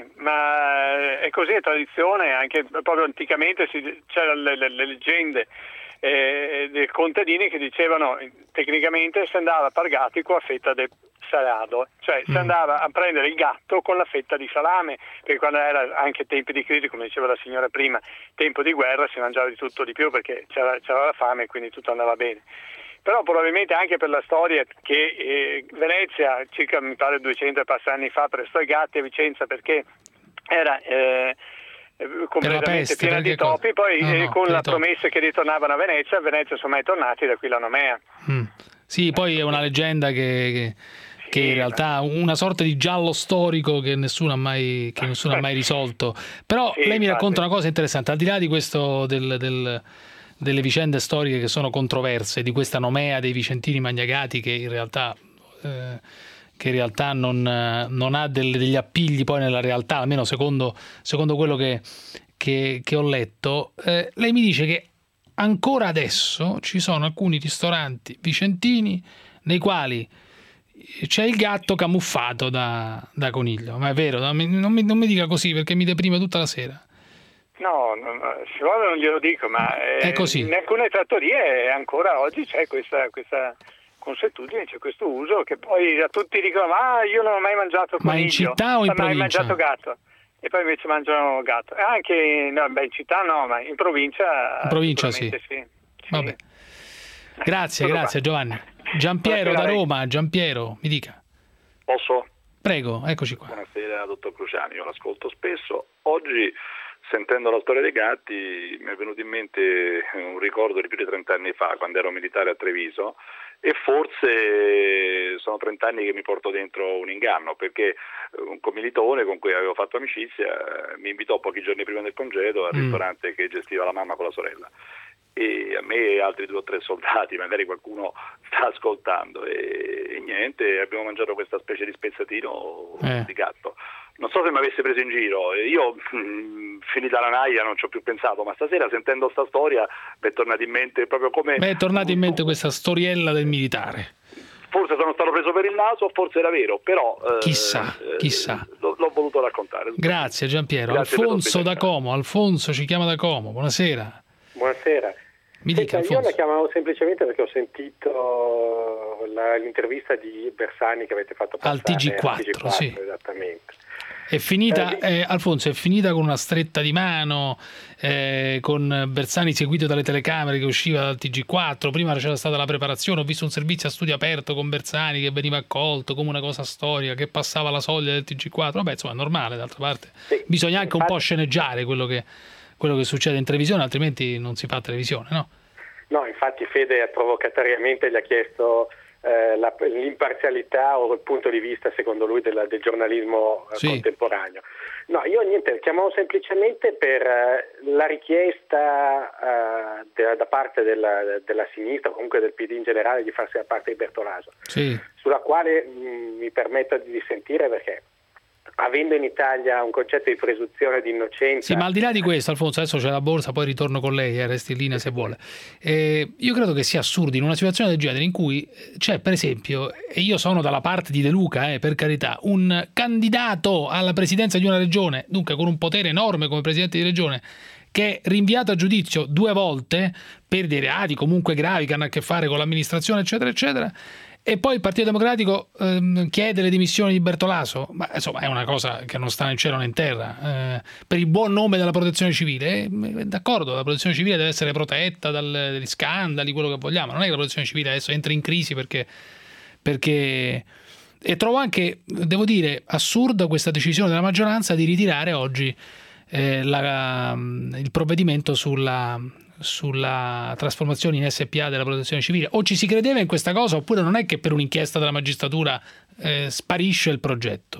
ma è così, è tradizione, anche proprio anticamente si, c'erano le, le- le leggende eh, dei contadini che dicevano tecnicamente si andava a Pargatico a fetta del salado, cioè si Mm. andava a prendere il gatto con la fetta di salame, perché quando era anche tempi di crisi, come diceva la signora prima, tempo di guerra si mangiava di tutto di più perché c'era, c'era la fame e quindi tutto andava bene. Però probabilmente anche per la storia che eh, Venezia, circa mi pare duecento e passa anni fa, prestò i gatti a Vicenza perché era eh, completamente peste, piena per di che cosa? topi, poi No, eh, no, con per i la topi. promessa che ritornavano a Venezia, a Venezia sono mai tornati, da qui la nomea. Mm. Sì, poi è una leggenda che, che, che in realtà una sorta di giallo storico che nessuno ha mai, che nessuno ha mai risolto. Però Sì, lei mi infatti. racconta una cosa interessante, al di là di questo del, del- delle vicende storiche che sono controverse, di questa nomea dei vicentini magnagati che in realtà eh, che in realtà non, non ha del- degli appigli poi nella realtà, almeno secondo, secondo quello che, che- che ho letto, eh, lei mi dice che ancora adesso ci sono alcuni ristoranti vicentini nei quali c'è il gatto camuffato da, da coniglio. Ma è vero, non mi, non mi- non mi dica così perché mi deprime tutta la sera. No, no, no, se vuole non glielo dico, ma eh, È così. in alcune trattorie ancora oggi c'è questa, questa consuetudine, c'è questo uso che poi a tutti dicono ma io non ho mai mangiato coniglio. Ma in città o in ma hai provincia? mangiato gatto? E poi invece mangiano gatto. E anche no, beh, in città no, ma in provincia In provincia sì. sicuramente sì. Vabbè. Grazie, tutto grazie qua. Giovanni. Giampiero da Buonasera a lei. Roma, Giampiero, mi dica. Posso? Prego, eccoci qua. Buonasera, dottor Cruciani, io l'ascolto spesso. Oggi, sentendo la storia dei gatti, mi è venuto in mente un ricordo di più di trenta anni fa, quando ero militare a Treviso, e forse sono trent'anni che mi porto dentro un inganno, perché un commilitone con cui avevo fatto amicizia mi invitò pochi giorni prima del congedo al Mm. ristorante che gestiva la mamma con la sorella, e a me e altri due o tre soldati, magari qualcuno sta ascoltando, e, e niente, abbiamo mangiato questa specie di spezzatino Eh. di gatto. Non so se mi avesse preso in giro, io mh, finita la naia non ci ho più pensato, ma stasera sentendo sta storia mi è tornata in mente proprio come... Beh, è tornata in mente questa storiella del militare. Forse sono stato preso per il naso, forse era vero, però... eh, Chissà, eh, chissà. L'ho, l'ho voluto raccontare. Grazie Giampiero. Grazie per Alfonso da l'ospitalità. Como, Alfonso ci chiama da Como, buonasera. Buonasera. Mi Senta, dica, io Alfonso. la chiamavo semplicemente perché ho sentito la- l'intervista di Bersani che avete fatto passare Al T G quattro, al T G quattro, sì. esattamente. È finita, Eh, eh, Alfonso, è finita con una stretta di mano, eh, con Bersani seguito dalle telecamere che usciva dal T G quattro, prima c'era stata la preparazione, ho visto un servizio a studio aperto con Bersani che veniva accolto come una cosa storica, che passava la soglia del T G quattro, vabbè insomma è normale, d'altra parte bisogna anche un po' sceneggiare quello che, quello che succede in televisione, altrimenti non si fa televisione, no? No, infatti Fede provocatoriamente gli ha chiesto eh, la- l'imparzialità o il punto di vista secondo lui della- del giornalismo eh, Sì. contemporaneo. No, io niente, chiamavo semplicemente per eh, la richiesta eh, de- da parte della, della sinistra, comunque del P D in generale, di farsi da parte di Bertolaso, Sì. sulla quale mh, mi permetto di dissentire perché avendo in Italia un concetto di presunzione di innocenza... Sì, ma al di là di questo, Alfonso, adesso c'è la borsa, poi ritorno con lei, eh, resti in linea se vuole. Eh, io credo che sia assurdo in una situazione del genere in cui c'è, per esempio, e io sono dalla parte di De Luca, eh, per carità, un candidato alla presidenza di una regione, dunque con un potere enorme come presidente di regione, che è rinviato a giudizio due volte per dei reati comunque gravi che hanno a che fare con l'amministrazione, eccetera, eccetera. E poi il Partito Democratico ehm, chiede le dimissioni di Bertolaso, ma insomma è una cosa che non sta né in cielo né in terra, eh, per il buon nome della protezione civile. Eh, d'accordo, la protezione civile deve essere protetta dal- dagli scandali, quello che vogliamo, non è che la protezione civile adesso entra in crisi perché... perché... E trovo anche, devo dire, assurda questa decisione della maggioranza di ritirare oggi eh, la- il provvedimento sulla... sulla trasformazione in S P A della protezione civile. O ci si credeva in questa cosa oppure non è che per un'inchiesta della magistratura eh, sparisce il progetto.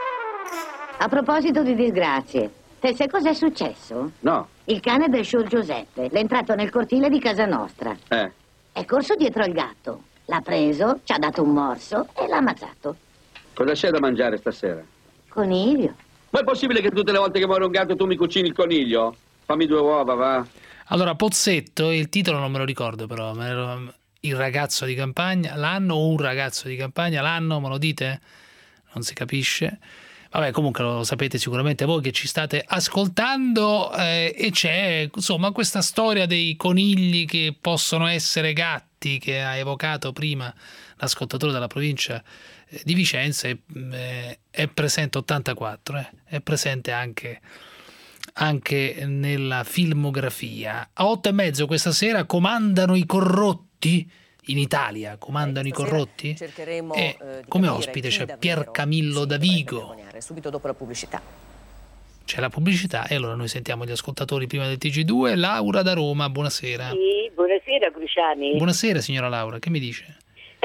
A proposito di disgrazie, te sai cos'è successo? No. Il cane del Scior Giuseppe l'è entrato nel cortile di casa nostra. Eh. È corso dietro al gatto. L'ha preso, ci ha dato un morso e l'ha ammazzato. Cosa c'è da mangiare stasera? Coniglio. Ma è possibile che tutte le volte che muore un gatto tu mi cucini il coniglio? Fammi due uova, va. Allora, Pozzetto, il titolo non me lo ricordo però, me lo- il ragazzo di campagna, l'anno o un ragazzo di campagna, l'anno, me lo dite? Non si capisce. Vabbè, comunque lo sapete sicuramente voi che ci state ascoltando eh, e c'è insomma questa storia dei conigli che possono essere gatti che ha evocato prima l'ascoltatore della provincia eh, di Vicenza, è, eh, è presente ottantaquattro, eh, è presente anche anche nella filmografia. A otto e mezzo questa sera comandano i corrotti in Italia, comandano i corrotti. Cercheremo E eh, di come capire ospite chi c'è davvero Pier Camillo si Davigo. dovrebbe vergognare. Subito dopo la pubblicità. C'è la pubblicità e allora noi sentiamo gli ascoltatori prima del T G due. Laura da Roma, buonasera. Sì, buonasera Cruciani. Buonasera signora Laura, che mi dice?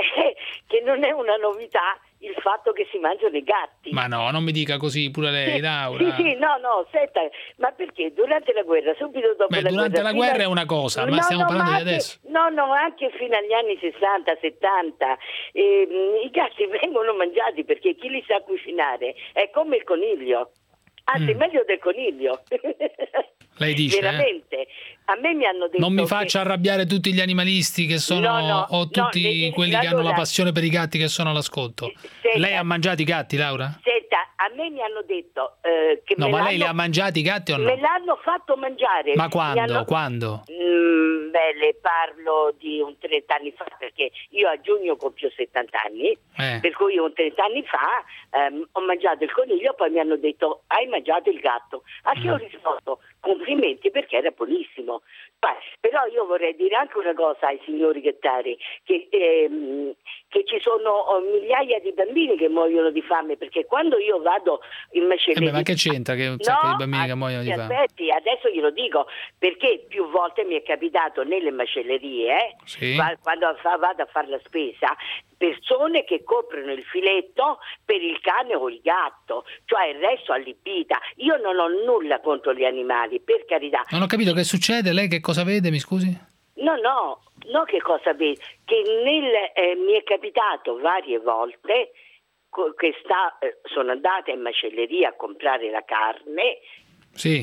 Che non è una novità il fatto che si mangiano i gatti. Ma no, non mi dica così pure lei, Sì, Laura. Sì, sì, no, no, aspetta, ma perché durante la guerra, subito dopo Beh, la durante guerra... la fino guerra a- è una cosa, ma No, stiamo no, parlando di anche- adesso. No, no, anche fino agli anni sessanta, settanta, ehm, i gatti vengono mangiati perché chi li sa cucinare è come il coniglio. Anzi, Mm. meglio del coniglio. Lei dice, eh? Veramente. A me mi hanno detto Non mi che- faccia arrabbiare tutti gli animalisti che sono No, no, o tutti no, ne- quelli che hanno la allora- passione per i gatti che sono all'ascolto. Senta. Lei ha mangiato i gatti, Laura? Senta, a me mi hanno detto eh, che No, me ma lei li l'hanno- ha mangiati i gatti o no? Me l'hanno fatto mangiare. Ma Mi quando? hanno- Quando? Mm, beh, le parlo di un trenta anni fa, perché io a giugno compio settanta anni, Eh. per cui un trenta anni fa ehm, ho mangiato il coniglio, poi mi hanno detto hai mangiato il gatto. A che ho risposto? complimenti perché era buonissimo. Però io vorrei dire anche una cosa ai signori Gattari, che, ehm, che ci sono migliaia di bambini che muoiono di fame, perché quando io vado in macelleria... Eh beh, ma che c'entra che un sacco no, di bambini che muoiono di fame? Aspetti, adesso glielo dico, perché più volte mi è capitato nelle macellerie, eh, sì. quando vado a fare la spesa, persone che comprano il filetto per il cane o il gatto, cioè il resto allibita. Io non ho nulla contro gli animali, per carità. Non ho capito che succede, lei che cosa vede, mi scusi? No, no, no che cosa vede, che nel, eh, mi è capitato varie volte che sta, eh, sono andata in macelleria a comprare la carne, sì.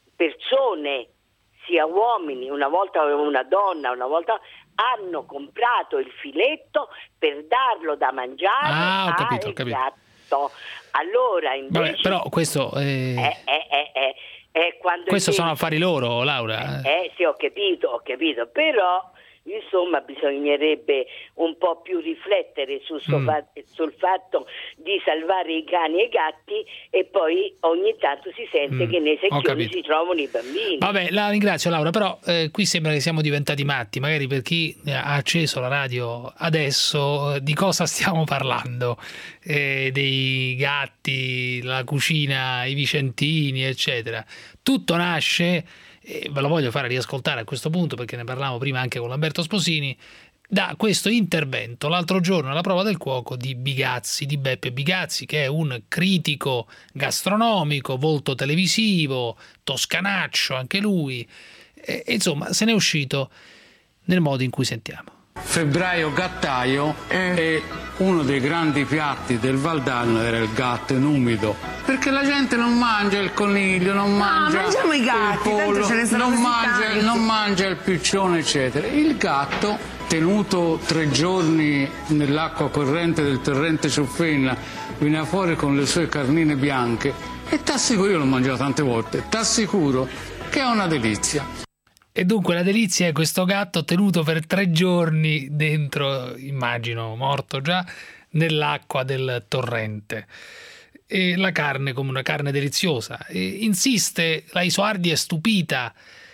persone, sia uomini, una volta una donna, una volta... hanno comprato il filetto per darlo da mangiare ah, ho capito, al ho capito. gatto. Allora invece... Vabbè, però questo... Eh... È, è, è, è, è quando questo invece... sono affari loro, Laura. Eh, eh sì, ho capito, ho capito, però... Insomma, bisognerebbe un po' più riflettere sul, suo Mm. fa- sul fatto di salvare i cani e i gatti, e poi ogni tanto si sente Mm, che nei ho secchioni capito. si trovano i bambini. Vabbè, la ringrazio Laura, però eh, qui sembra che siamo diventati matti, magari per chi ha acceso la radio adesso, eh, di cosa stiamo parlando? Eh, dei gatti, la cucina, i vicentini, eccetera. Tutto nasce... e ve lo voglio fare riascoltare a questo punto perché ne parlavamo prima anche con Lamberto Sposini, da questo intervento l'altro giorno alla prova del cuoco di Bigazzi, di Beppe Bigazzi, che è un critico gastronomico, volto televisivo, toscanaccio anche lui, e, e insomma se ne è uscito nel modo in cui sentiamo. Febbraio gattaio e uno dei grandi piatti del Valdarno era il gatto in umido, perché la gente non mangia il coniglio, non mangia mangiamo i gatti, il tanto pollo, ce ne sono non così mangia, tanti. non mangia il piccione eccetera. Il gatto, tenuto tre giorni nell'acqua corrente del torrente Ciuffenna, viene fuori con le sue carnine bianche e t'assicuro, io l'ho mangiato tante volte, t'assicuro che è una delizia. E dunque la delizia è questo gatto tenuto per tre giorni dentro, immagino morto già, nell'acqua del torrente. E la carne come una carne deliziosa. E insiste, la Isoardi è stupita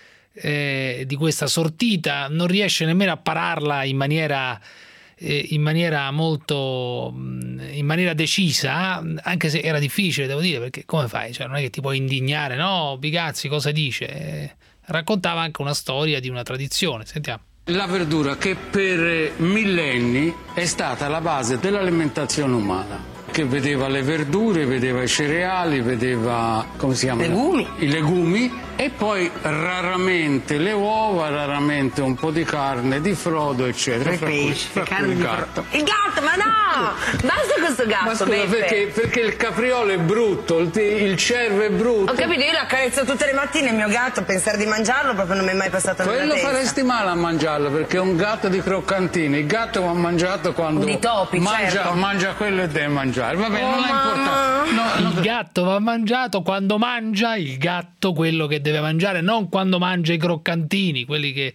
eh, di questa sortita, non riesce nemmeno a pararla in maniera, eh, in maniera molto in maniera decisa, anche se era difficile, devo dire, perché come fai? Cioè, non è che ti puoi indignare, no? Bigazzi cosa dice? Eh, raccontava anche una storia di una tradizione, sentiamo. La verdura che per millenni è stata la base dell'alimentazione umana, che vedeva le verdure, vedeva i cereali, vedeva, come si chiama? Legumi. I legumi, e poi raramente le uova, raramente un po' di carne, di frodo, eccetera. Il Fra cui- pesce, fra carne cui di il gatto. frodo. Il gatto, ma no! Basta questo gatto, Ma scusa, Beppe. perché, perché il capriolo è brutto, il, il cervo è brutto. Ho capito, io lo accarezzo tutte le mattine il mio gatto, pensare di mangiarlo proprio non mi è mai passato nella Quello testa. faresti male a mangiarlo, perché è un gatto di croccantini. Il gatto va mangiato quando Di topi, mangia, certo. mangia quello e deve mangiare. Vabbè, Oh, non è importante. No, Il gatto va mangiato quando mangia il gatto quello che deve mangiare, non quando mangia i croccantini, quelli che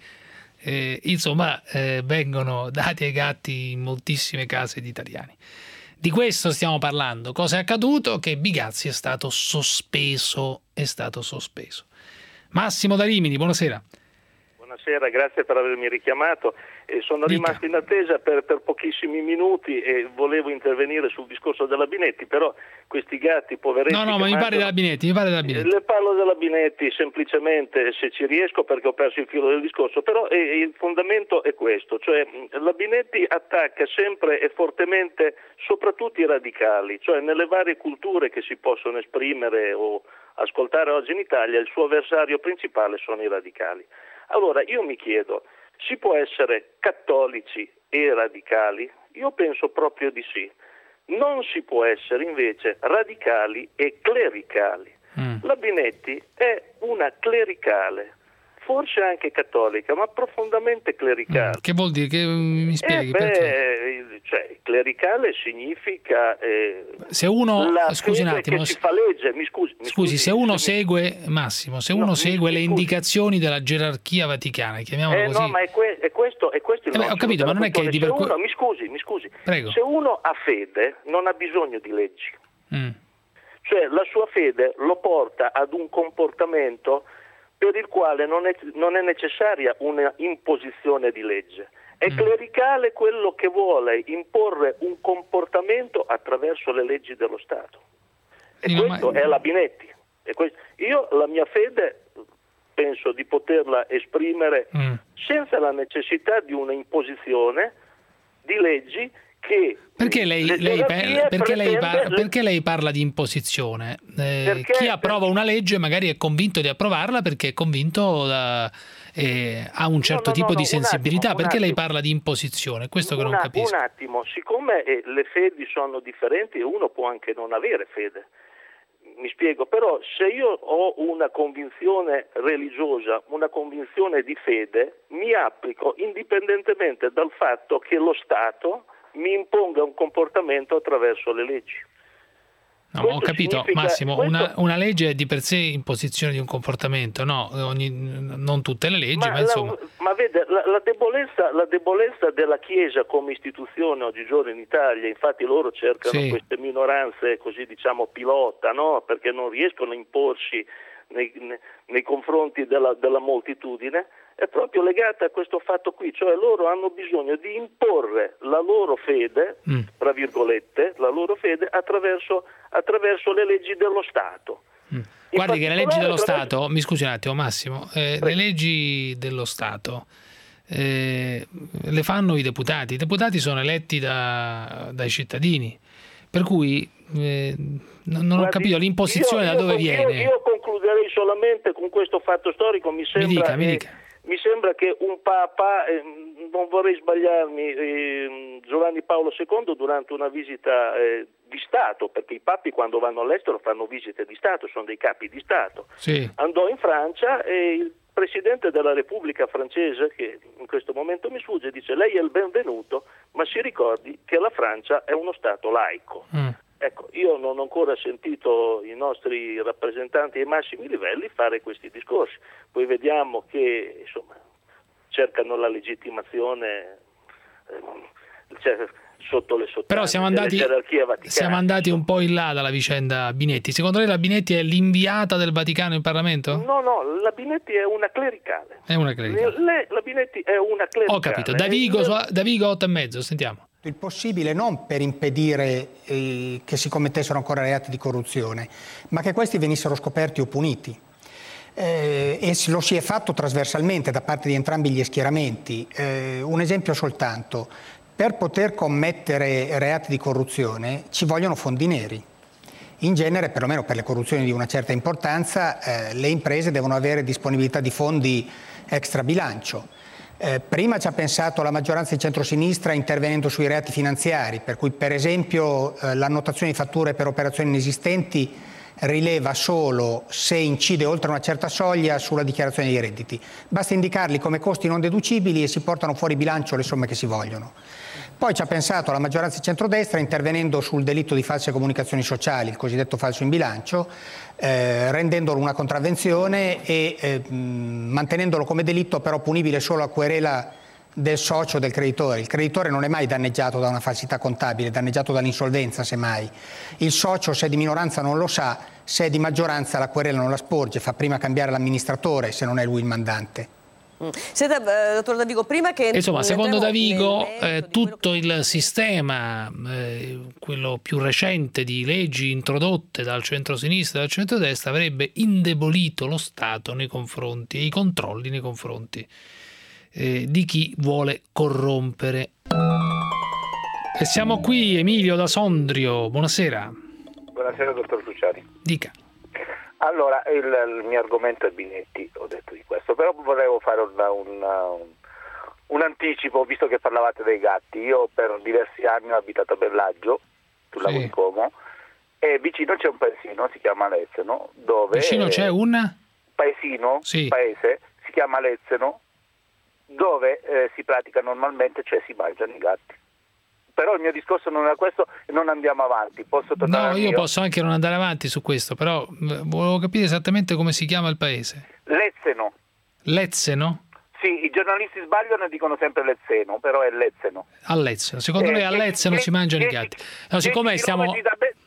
eh, insomma eh, vengono dati ai gatti in moltissime case di italiani. Di questo stiamo parlando. Cosa è accaduto? Che Bigazzi è stato sospeso, è stato sospeso. Massimo da Rimini, buonasera. Buonasera, grazie per avermi richiamato. Eh, sono Dica. rimasto in attesa per, per pochissimi minuti e volevo intervenire sul discorso della Binetti, però questi gatti poveretti... No, no, che ma mi pare mangiano- della Binetti, mi pare della Binetti. Le parlo della Binetti semplicemente, se ci riesco, perché ho perso il filo del discorso, però eh, il fondamento è questo, cioè mh, la Binetti attacca sempre e fortemente soprattutto i radicali, cioè nelle varie culture che si possono esprimere o ascoltare oggi in Italia, il suo avversario principale sono i radicali. Allora io mi chiedo, si può essere cattolici e radicali? Io penso proprio di sì. Non si può essere invece radicali e clericali. Mm. La Binetti è una clericale, forse anche cattolica, ma profondamente clericale. Che vuol dire? Che mi spieghi? Eh perché? beh, cioè, clericale significa eh, Se uno, la scusi un fede attimo, che si fa legge. Mi scusi, mi Scusi, se uno segue, Massimo, se uno No, mi- segue mi le scusi. indicazioni della gerarchia vaticana, chiamiamola Eh, così. no, ma è, que- è questo, è questo il Eh beh, ho nocciolo capito, ma della non è che questione. di per Se que- uno, mi scusi, mi scusi. Prego. Se uno ha fede non ha bisogno di leggi. Mm. Cioè la sua fede lo porta ad un comportamento per il quale non è, non è necessaria una imposizione di legge. È Mm. clericale quello che vuole imporre un comportamento attraverso le leggi dello Stato. E Sì, no, questo ma- è la Binetti. E questo- io la mia fede penso di poterla esprimere Mm. senza la necessità di una imposizione di leggi che Perché lei, le lei- gerarchie perché lei pretende par- le- perché lei parla di imposizione? Eh, Perché- chi approva una legge magari è convinto di approvarla perché è convinto da, eh, ha un certo no, tipo no, di un sensibilità. attimo, un perché lei attimo. parla di imposizione? Questo che non Una- capisco. Un attimo, siccome eh, le fedi sono differenti e uno può anche non avere fede, mi spiego, però se io ho una convinzione religiosa, una convinzione di fede, mi applico indipendentemente dal fatto che lo Stato mi imponga un comportamento attraverso le leggi. No, Questo ho capito, significa- Massimo, questo- una, una legge è di per sé imposizione di un comportamento, no, ogni- non tutte le leggi, ma, Ma, insomma... la, ma vede, la, la, debolezza, la debolezza della Chiesa come istituzione oggigiorno in Italia, infatti loro cercano Sì. queste minoranze così diciamo pilota, no? Perché non riescono a imporsi nei, nei, nei confronti della, della moltitudine, è proprio legata a questo fatto qui, cioè loro hanno bisogno di imporre la loro fede, Mm. tra virgolette, la loro fede attraverso, attraverso le leggi dello Stato. Guardi che le leggi dello particolare Stato, mi scusi un attimo Massimo, eh, le leggi dello Stato eh, le fanno i deputati, i deputati sono eletti da- dai cittadini, per cui eh, non non ho Guardi, capito l'imposizione io- da dove io- viene. Io, io concluderei solamente con questo fatto storico, mi sembra, dica, mi eh, dica. mi sembra che un Papa, eh, non vorrei sbagliarmi, eh, Giovanni Paolo secondo durante una visita eh, di Stato, perché i papi quando vanno all'estero fanno visite di Stato, sono dei capi di Stato, Sì. andò in Francia e il Presidente della Repubblica francese, che in questo momento mi sfugge, dice lei è il benvenuto, ma si ricordi che la Francia è uno Stato laico. Mm. Ecco, io non ho ancora sentito i nostri rappresentanti ai massimi livelli fare questi discorsi, poi vediamo che insomma cercano la legittimazione eh, cioè, sotto le sottanze Però siamo delle andati, gerarchie vaticane. siamo andati un po' in là dalla vicenda Binetti. Secondo lei la Binetti è l'inviata del Vaticano in Parlamento? No, no, la Binetti è una clericale. È una clericale. Le- la Binetti è una clericale. Ho capito. Da Vigo, su- da Vigo otto e mezzo, sentiamo. Il possibile non per impedire eh, che si commettessero ancora reati di corruzione, ma che questi venissero scoperti o puniti. Eh, e si- lo si è fatto trasversalmente da parte di entrambi gli schieramenti. Eh, un esempio soltanto. Per poter commettere reati di corruzione ci vogliono fondi neri. In genere, perlomeno per le corruzioni di una certa importanza, eh, le imprese devono avere disponibilità di fondi extra bilancio. Eh, prima ci ha pensato la maggioranza di centrosinistra intervenendo sui reati finanziari, per cui per esempio eh, l'annotazione di fatture per operazioni inesistenti rileva solo se incide oltre una certa soglia sulla dichiarazione dei redditi. Basta indicarli come costi non deducibili e si portano fuori bilancio le somme che si vogliono. Poi ci ha pensato la maggioranza di centrodestra intervenendo sul delitto di false comunicazioni sociali, il cosiddetto falso in bilancio, eh, rendendolo una contravvenzione e eh, mh, mantenendolo come delitto però punibile solo a querela del socio del creditore. Il creditore non è mai danneggiato da una falsità contabile, è danneggiato dall'insolvenza semmai. Il socio se è di minoranza non lo sa, se è di maggioranza la querela non la sporge, fa prima cambiare l'amministratore se non è lui il mandante. Senta, eh, dottor Davigo, prima che... Insomma, secondo entriamo Davigo, nel eh, tutto il sistema, eh, quello più recente di leggi introdotte dal centro-sinistra e dal centro-destra, avrebbe indebolito lo Stato nei confronti e i controlli nei confronti eh, di chi vuole corrompere. E siamo qui, Emilio da Sondrio, buonasera. Buonasera dottor Cruciani. Dica. Allora, il, il mio argomento è Binetti, ho detto di questo, però volevo fare una, una, un, un anticipo, visto che parlavate dei gatti. Io per diversi anni ho abitato a Bellaggio, sul lago Sì. di Como, e vicino c'è un paesino, si chiama Lezzeno, dove... Vicino c'è un... paesino, Sì. paese, si chiama Lezzeno, dove eh, si pratica normalmente, cioè si mangiano i gatti. Però il mio discorso non era questo e non andiamo avanti. Posso tornare No, al io mio? posso anche non andare avanti su questo, però eh, volevo capire esattamente come si chiama il paese. Lezzeno. Lezzeno? Sì, i giornalisti sbagliano e dicono sempre Lezzeno, però è Lezzeno. A Lezzeno. Secondo Eh, lei a dieci- Lezzeno si mangiano i gatti? No, siccome dieci stiamo... chilometri da Be-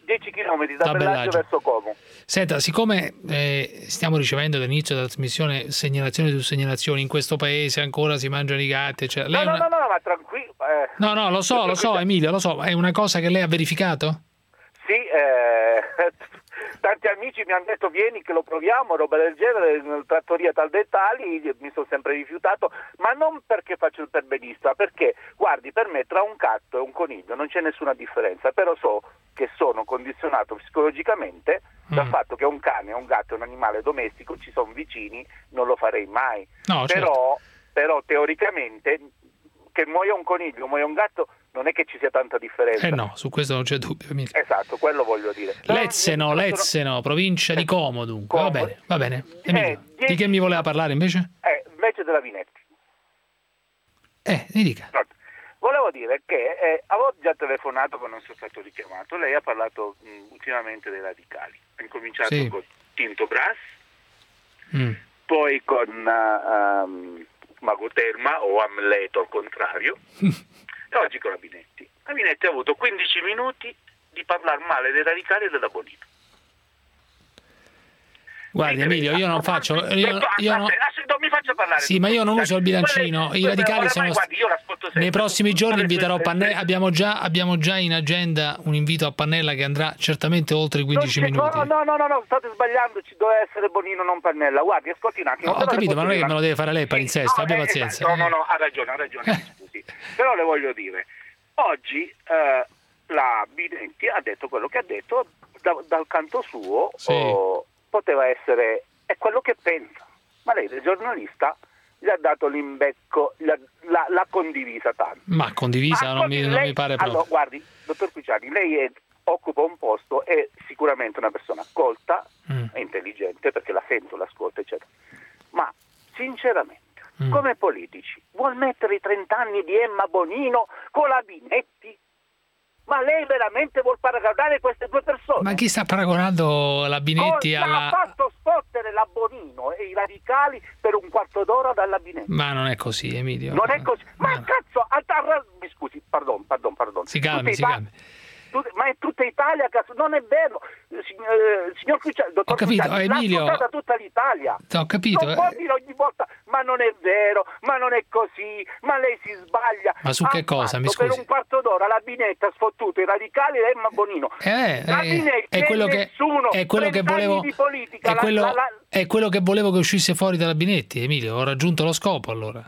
dieci chilometri da, da Bellaggio, Bellaggio verso Como. Senta, siccome eh, stiamo ricevendo dall'inizio della trasmissione segnalazioni su segnalazioni, in questo paese ancora si mangiano i gatti, cioè, lei No, no, una... no, no, ma tranquillo. Eh. no, no, lo so, lo so, Emilio, lo so, è una cosa che lei ha verificato? Sì, eh, tanti amici mi hanno detto vieni che lo proviamo, roba del genere, in trattoria tal dettagli, mi sono sempre rifiutato, ma non perché faccio il perbenista, perché guardi, per me tra un gatto e un coniglio non c'è nessuna differenza, però so che sono condizionato psicologicamente mm. dal fatto che un cane, un gatto è un animale domestico, ci sono vicini, non lo farei mai. No, però, certo. però teoricamente che muoia un coniglio, muoia un gatto, non è che ci sia tanta differenza. Eh no, su questo non c'è dubbio, Emilio. Esatto, quello voglio dire. Lezzeno, Lezzeno, provincia di Como, dunque. Va bene, va bene. Emilio, eh, di che mi voleva parlare invece? Eh, invece della Binetti. Eh, mi dica. Volevo dire che eh, avevo già telefonato ma non sono stato richiamato. Lei ha parlato mh, ultimamente dei radicali. Ha incominciato sì. con Tinto Brass, mm. poi con uh, um, Mago Terma o Amleto al contrario, e oggi con la Binetti. La Binetti ha avuto quindici minuti di parlare male dei radicali e della Bonino. Guardi Emilio, io non faccio... Io, io non... non mi faccia parlare. Sì, ma io non uso il bilancino. I radicali sono... Guardi, io l'ascolto sempre. Nei prossimi giorni inviterò Pannella. Abbiamo già, abbiamo già in agenda un invito a Pannella che andrà certamente oltre i quindici minuti. No, no, no, no, no, state sbagliando, ci doveva essere Bonino, non Pannella. Guardi, ascolti un attimo. No, ho capito, ma non è che me lo deve fare lei, palinsesto, abbia pazienza. No, no, no, ha ragione, ha ragione, mi scusi. Però le voglio dire, oggi eh, la Binetti ha detto quello che ha detto, da, dal canto suo sì. oh, poteva essere, è quello che pensa, ma lei del giornalista gli ha dato l'imbecco, l'ha, l'ha, l'ha condivisa tanto. Ma condivisa ma non, mi, lei, non mi pare proprio. Allora, guardi, dottor Cruciani, lei è, occupa un posto, è sicuramente una persona colta mm. e intelligente, perché la sento, l'ascolto, eccetera. Ma, sinceramente, mm. come politici, vuol mettere i trenta anni di Emma Bonino con la Binetti? Ma lei veramente vuol paragonare queste due persone? Ma chi sta paragonando la Binetti con, alla... Ha fatto spottere la Bonino e i radicali per un quarto d'ora dalla Binetti. Ma non è così, Emilio. Non è così. Ma no. Cazzo, a, a, mi scusi, pardon, pardon, pardon. Si calmi, si calmi. Ma è tutta Italia, cazzo, non è vero, signor, signor Cruciani, dottor ho capito, Cruciani, Emilio, l'ha tutta l'Italia. Ho capito. Non può dire ogni volta, ma non è vero, ma non è così, ma lei si sbaglia. Ma su ha che cosa, mi scusi? Per un quarto d'ora la Binetti ha sfottuto i radicali e Emma Bonino. Eh, la eh, Binetti è quello che, nessuno, è quello che volevo, di politica, è, quello, la, la, la... è quello che volevo che uscisse fuori dalla Binetti, Emilio, ho raggiunto lo scopo allora.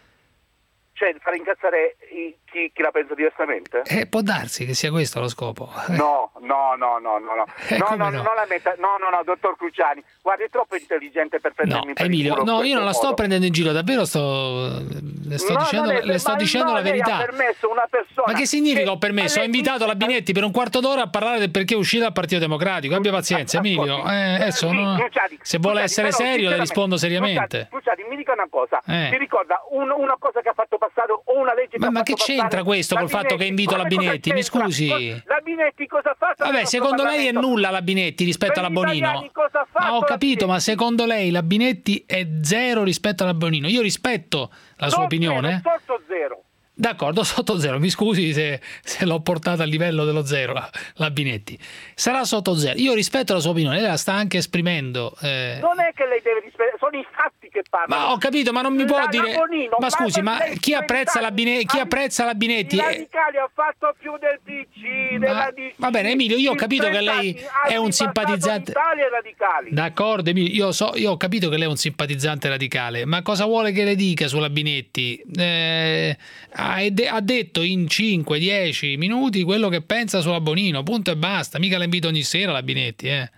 Cioè, far incazzare i, chi, chi la pensa diversamente? Eh, può darsi che sia questo lo scopo. No, no, no, no, no, no, eh, no, no, no? non la metta, no, no, no, dottor Cruciani, guarda, è troppo intelligente per prendermi no, per Emilio, il culo. No, io non la sto modo. prendendo in giro, davvero sto, le sto no, dicendo, è, le sto dicendo no, la verità. Ha permesso una persona ma che significa che ho permesso? Ho invitato la Binetti per un quarto d'ora a parlare del perché è uscita dal Partito Democratico. Abbia pazienza, Emilio. Eh, adesso, sì, no, Cruciani, se vuole Cruciani, essere però, serio le rispondo seriamente. Cruciani, Cruciani, mi dica una cosa, eh. mi ricorda un, una cosa che ha fatto passare o una legge ma, che ma ha che fatto c'entra questo col Binetti, fatto che invito la Binetti? Mi scusi. La Binetti cosa fa? Vabbè, secondo lei è nulla la Binetti rispetto alla Bonino. Ma ho capito, ma secondo lei la Binetti è zero rispetto alla Bonino? Io rispetto la sua opinione. Zero, sotto zero. D'accordo, sotto zero, mi scusi se, se l'ho portata al livello dello zero la, la Binetti. Sarà sotto zero. Io rispetto la sua opinione, lei la sta anche esprimendo. Eh... Non è che lei deve rispettare, sono i fatti che parlano. Ma ho capito, ma non mi può la, dire. La Bonino, ma scusi, ma chi apprezza la Binetti? Chi apprezza la Binetti? I radicali ha fatto più del P C, della D C. Va bene, Emilio, io ho capito che lei è un simpatizzante. Radicali. D'accordo, Emilio, io so, io ho capito che lei è un simpatizzante radicale, ma cosa vuole che le dica sulla Binetti? Eh, ha detto in cinque dieci minuti quello che pensa sulla Bonino, punto e basta, mica la invito ogni sera la Binetti, eh.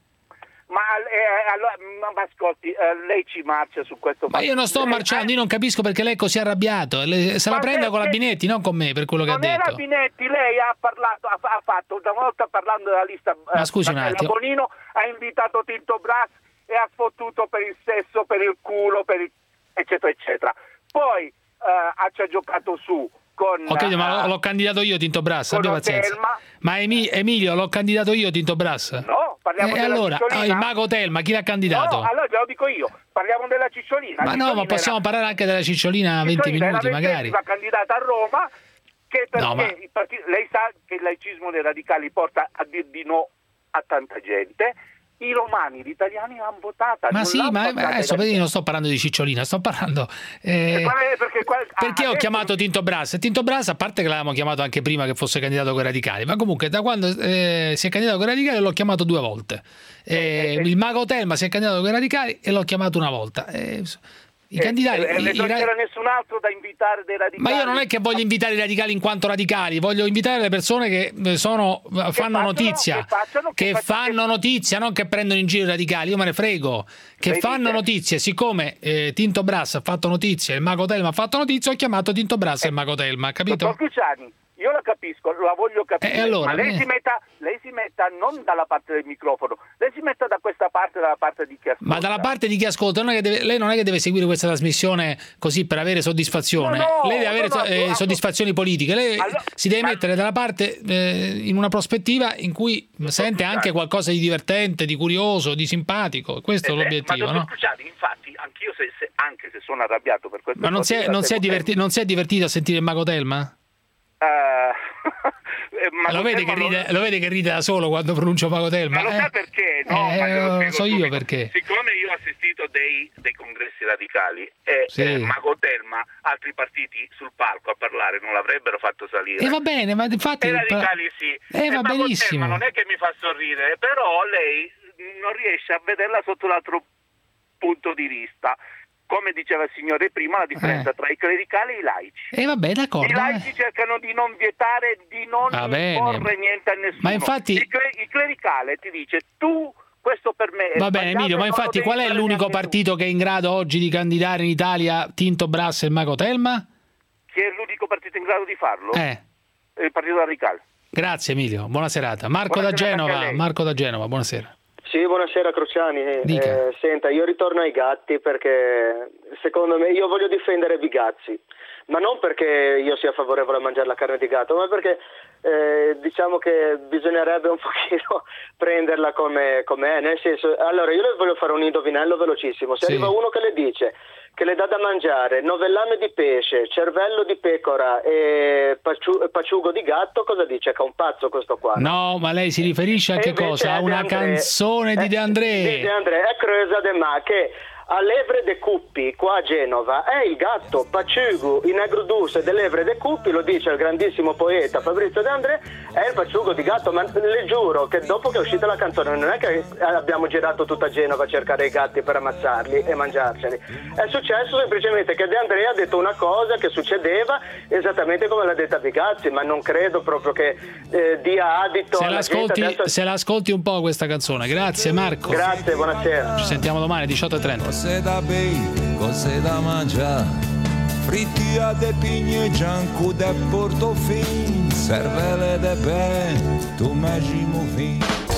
Ma, eh, allora, ma ascolti, eh, lei ci marcia su questo. Ma io non sto marciando, io non capisco perché lei è così arrabbiato. Le, se ma la prenda con la Binetti, non con me, per quello che ha detto. Non è la Binetti, lei ha parlato, ha, ha fatto una volta parlando della lista. Ma scusi un attimo. Bonino ha invitato Tinto Brass e ha fottuto per il sesso, per il culo, per il, eccetera, eccetera. Poi eh, ha, ci ha giocato su. Con, ok, ma l'ho candidato io Tinto Brass, abbia pazienza. Telma. Ma Emi, Emilio, l'ho candidato io Tinto Brass? No, parliamo e della allora, Cicciolina. Il mago Telma, chi l'ha candidato? No, allora glielo dico io, parliamo della Cicciolina. Ma Cicciolina no, ma possiamo era... parlare anche della Cicciolina a venti minuti, magari. La candidata a Roma Che perché No, ma- i partiti- lei sa che il laicismo dei radicali porta a dir di no a tanta gente. I romani, gli italiani hanno votato. Ma non sì, l'hanno ma votata ma adesso ai vedi, non sto parlando di Cicciolina, sto parlando. eh, E qual è- perché qual- ah, perché ho adesso- chiamato Tinto Brass? Tinto Brass, a parte che l'avevamo chiamato anche prima che fosse candidato con i radicali, ma comunque da quando eh, si è candidato con i radicali l'ho chiamato due volte. Eh, il Mago Telma si è candidato con i radicali e l'ho chiamato una volta. Eh, I candidati. Eh, i- eh, i non ra- c'era nessun altro da invitare dei radicali. Ma io non è che voglio invitare i radicali in quanto radicali, voglio invitare le persone che eh, sono, fanno facciano- notizia, che facciano- che che facciano- fanno notizia, non che prendono in giro i radicali, io me ne frego, che Vedi fanno te. notizie. Siccome eh, Tinto Brass ha fatto notizia e il Mago Telma ha fatto notizia, ho chiamato Tinto Brass e il Mago Telma, capito? Dottor Cruciani, io la capisco, la voglio capire, E allora, ma lei, eh. si metta, lei si metta non dalla parte del microfono, lei si metta da questa parte, dalla parte di chi ascolta. Ma dalla parte di chi ascolta, non è che deve- lei non è che deve seguire questa trasmissione così per avere soddisfazione. No, no, lei deve avere no, no, eh, no, soddisfazioni politiche. Lei Allora- si deve mettere dalla parte eh, in una prospettiva in cui sente anche qualcosa di divertente, di curioso, di simpatico. Questo è Eh, ma l'obiettivo, dottor no? Cruciani, infatti, anch'io se, se- anche se sono arrabbiato per questo. Ma non si è, non si è diverti- non si è divertito a sentire il Mago Telma? ma Lo vede, che ride, lo vede che ride da solo quando pronuncia Mago Telma? Ma lo eh? sa perché? No, Eh, ma glielo spiego so io subito. perché. Siccome io ho assistito dei, dei congressi radicali e Sì. eh, Mago Telma, altri partiti sul palco a parlare non l'avrebbero fatto salire. E va bene, ma infatti. E i radicali sì. Eh, E va Mago benissimo. Telma non è che mi fa sorridere, però lei non riesce a vederla sotto l'altro punto di vista. Come diceva il signore prima, la differenza Eh. tra i clericali e i laici. E vabbè, I d'accordo. laici eh. cercano di non vietare, di non Va bene. imporre niente a nessuno. Ma infatti- il, cle- il clericale ti dice tu questo per me è Va bene, sbagliato Emilio, ma e non lo infatti devi qual è fare l'unico neanche tu. partito che è in grado oggi di candidare in Italia Tinto Brass e il Mago Telma? Chi è l'unico partito in grado di farlo? Eh. È il partito radicale. Grazie Emilio, buona serata. Marco Buona da serata anche a Genova, lei. Marco da Genova, buonasera. Sì, buonasera Cruciani. Dica. Eh, senta, io ritorno ai gatti perché secondo me io voglio difendere Bigazzi, ma non perché io sia favorevole a mangiare la carne di gatto, ma perché eh, diciamo che bisognerebbe un pochino prenderla come, come è, nel senso, allora io le voglio fare un indovinello velocissimo, se Sì. arriva uno che le dice che le dà da mangiare novellame di pesce, cervello di pecora e paciu- paciugo di gatto, cosa dice? Che è un pazzo questo qua? No, ma lei si riferisce a E che invece cosa? A è De una André. canzone di Eh, De André. Di De André, è Creusa de Ma che all'Evre de Cuppi, qua a Genova, è il gatto paciugo in agrodus dell'Evre de Cuppi, lo dice il grandissimo poeta Fabrizio De André, è il paciugo di gatto, ma le giuro che dopo che è uscita la canzone non è che abbiamo girato tutta Genova a cercare i gatti per ammazzarli e mangiarceli, è successo semplicemente che De André ha detto una cosa che succedeva esattamente come l'ha detta Bigazzi, ma non credo proprio che eh, dia adito Se alla l'ascolti, gente adesso... se l'ascolti un po' questa canzone. Grazie Marco. Grazie, buonasera. Ci sentiamo domani diciotto e trenta. Cose da bei, cose da mangiare, fritti a de pigne, giancu de portofin, cervele de pe, tu me fin.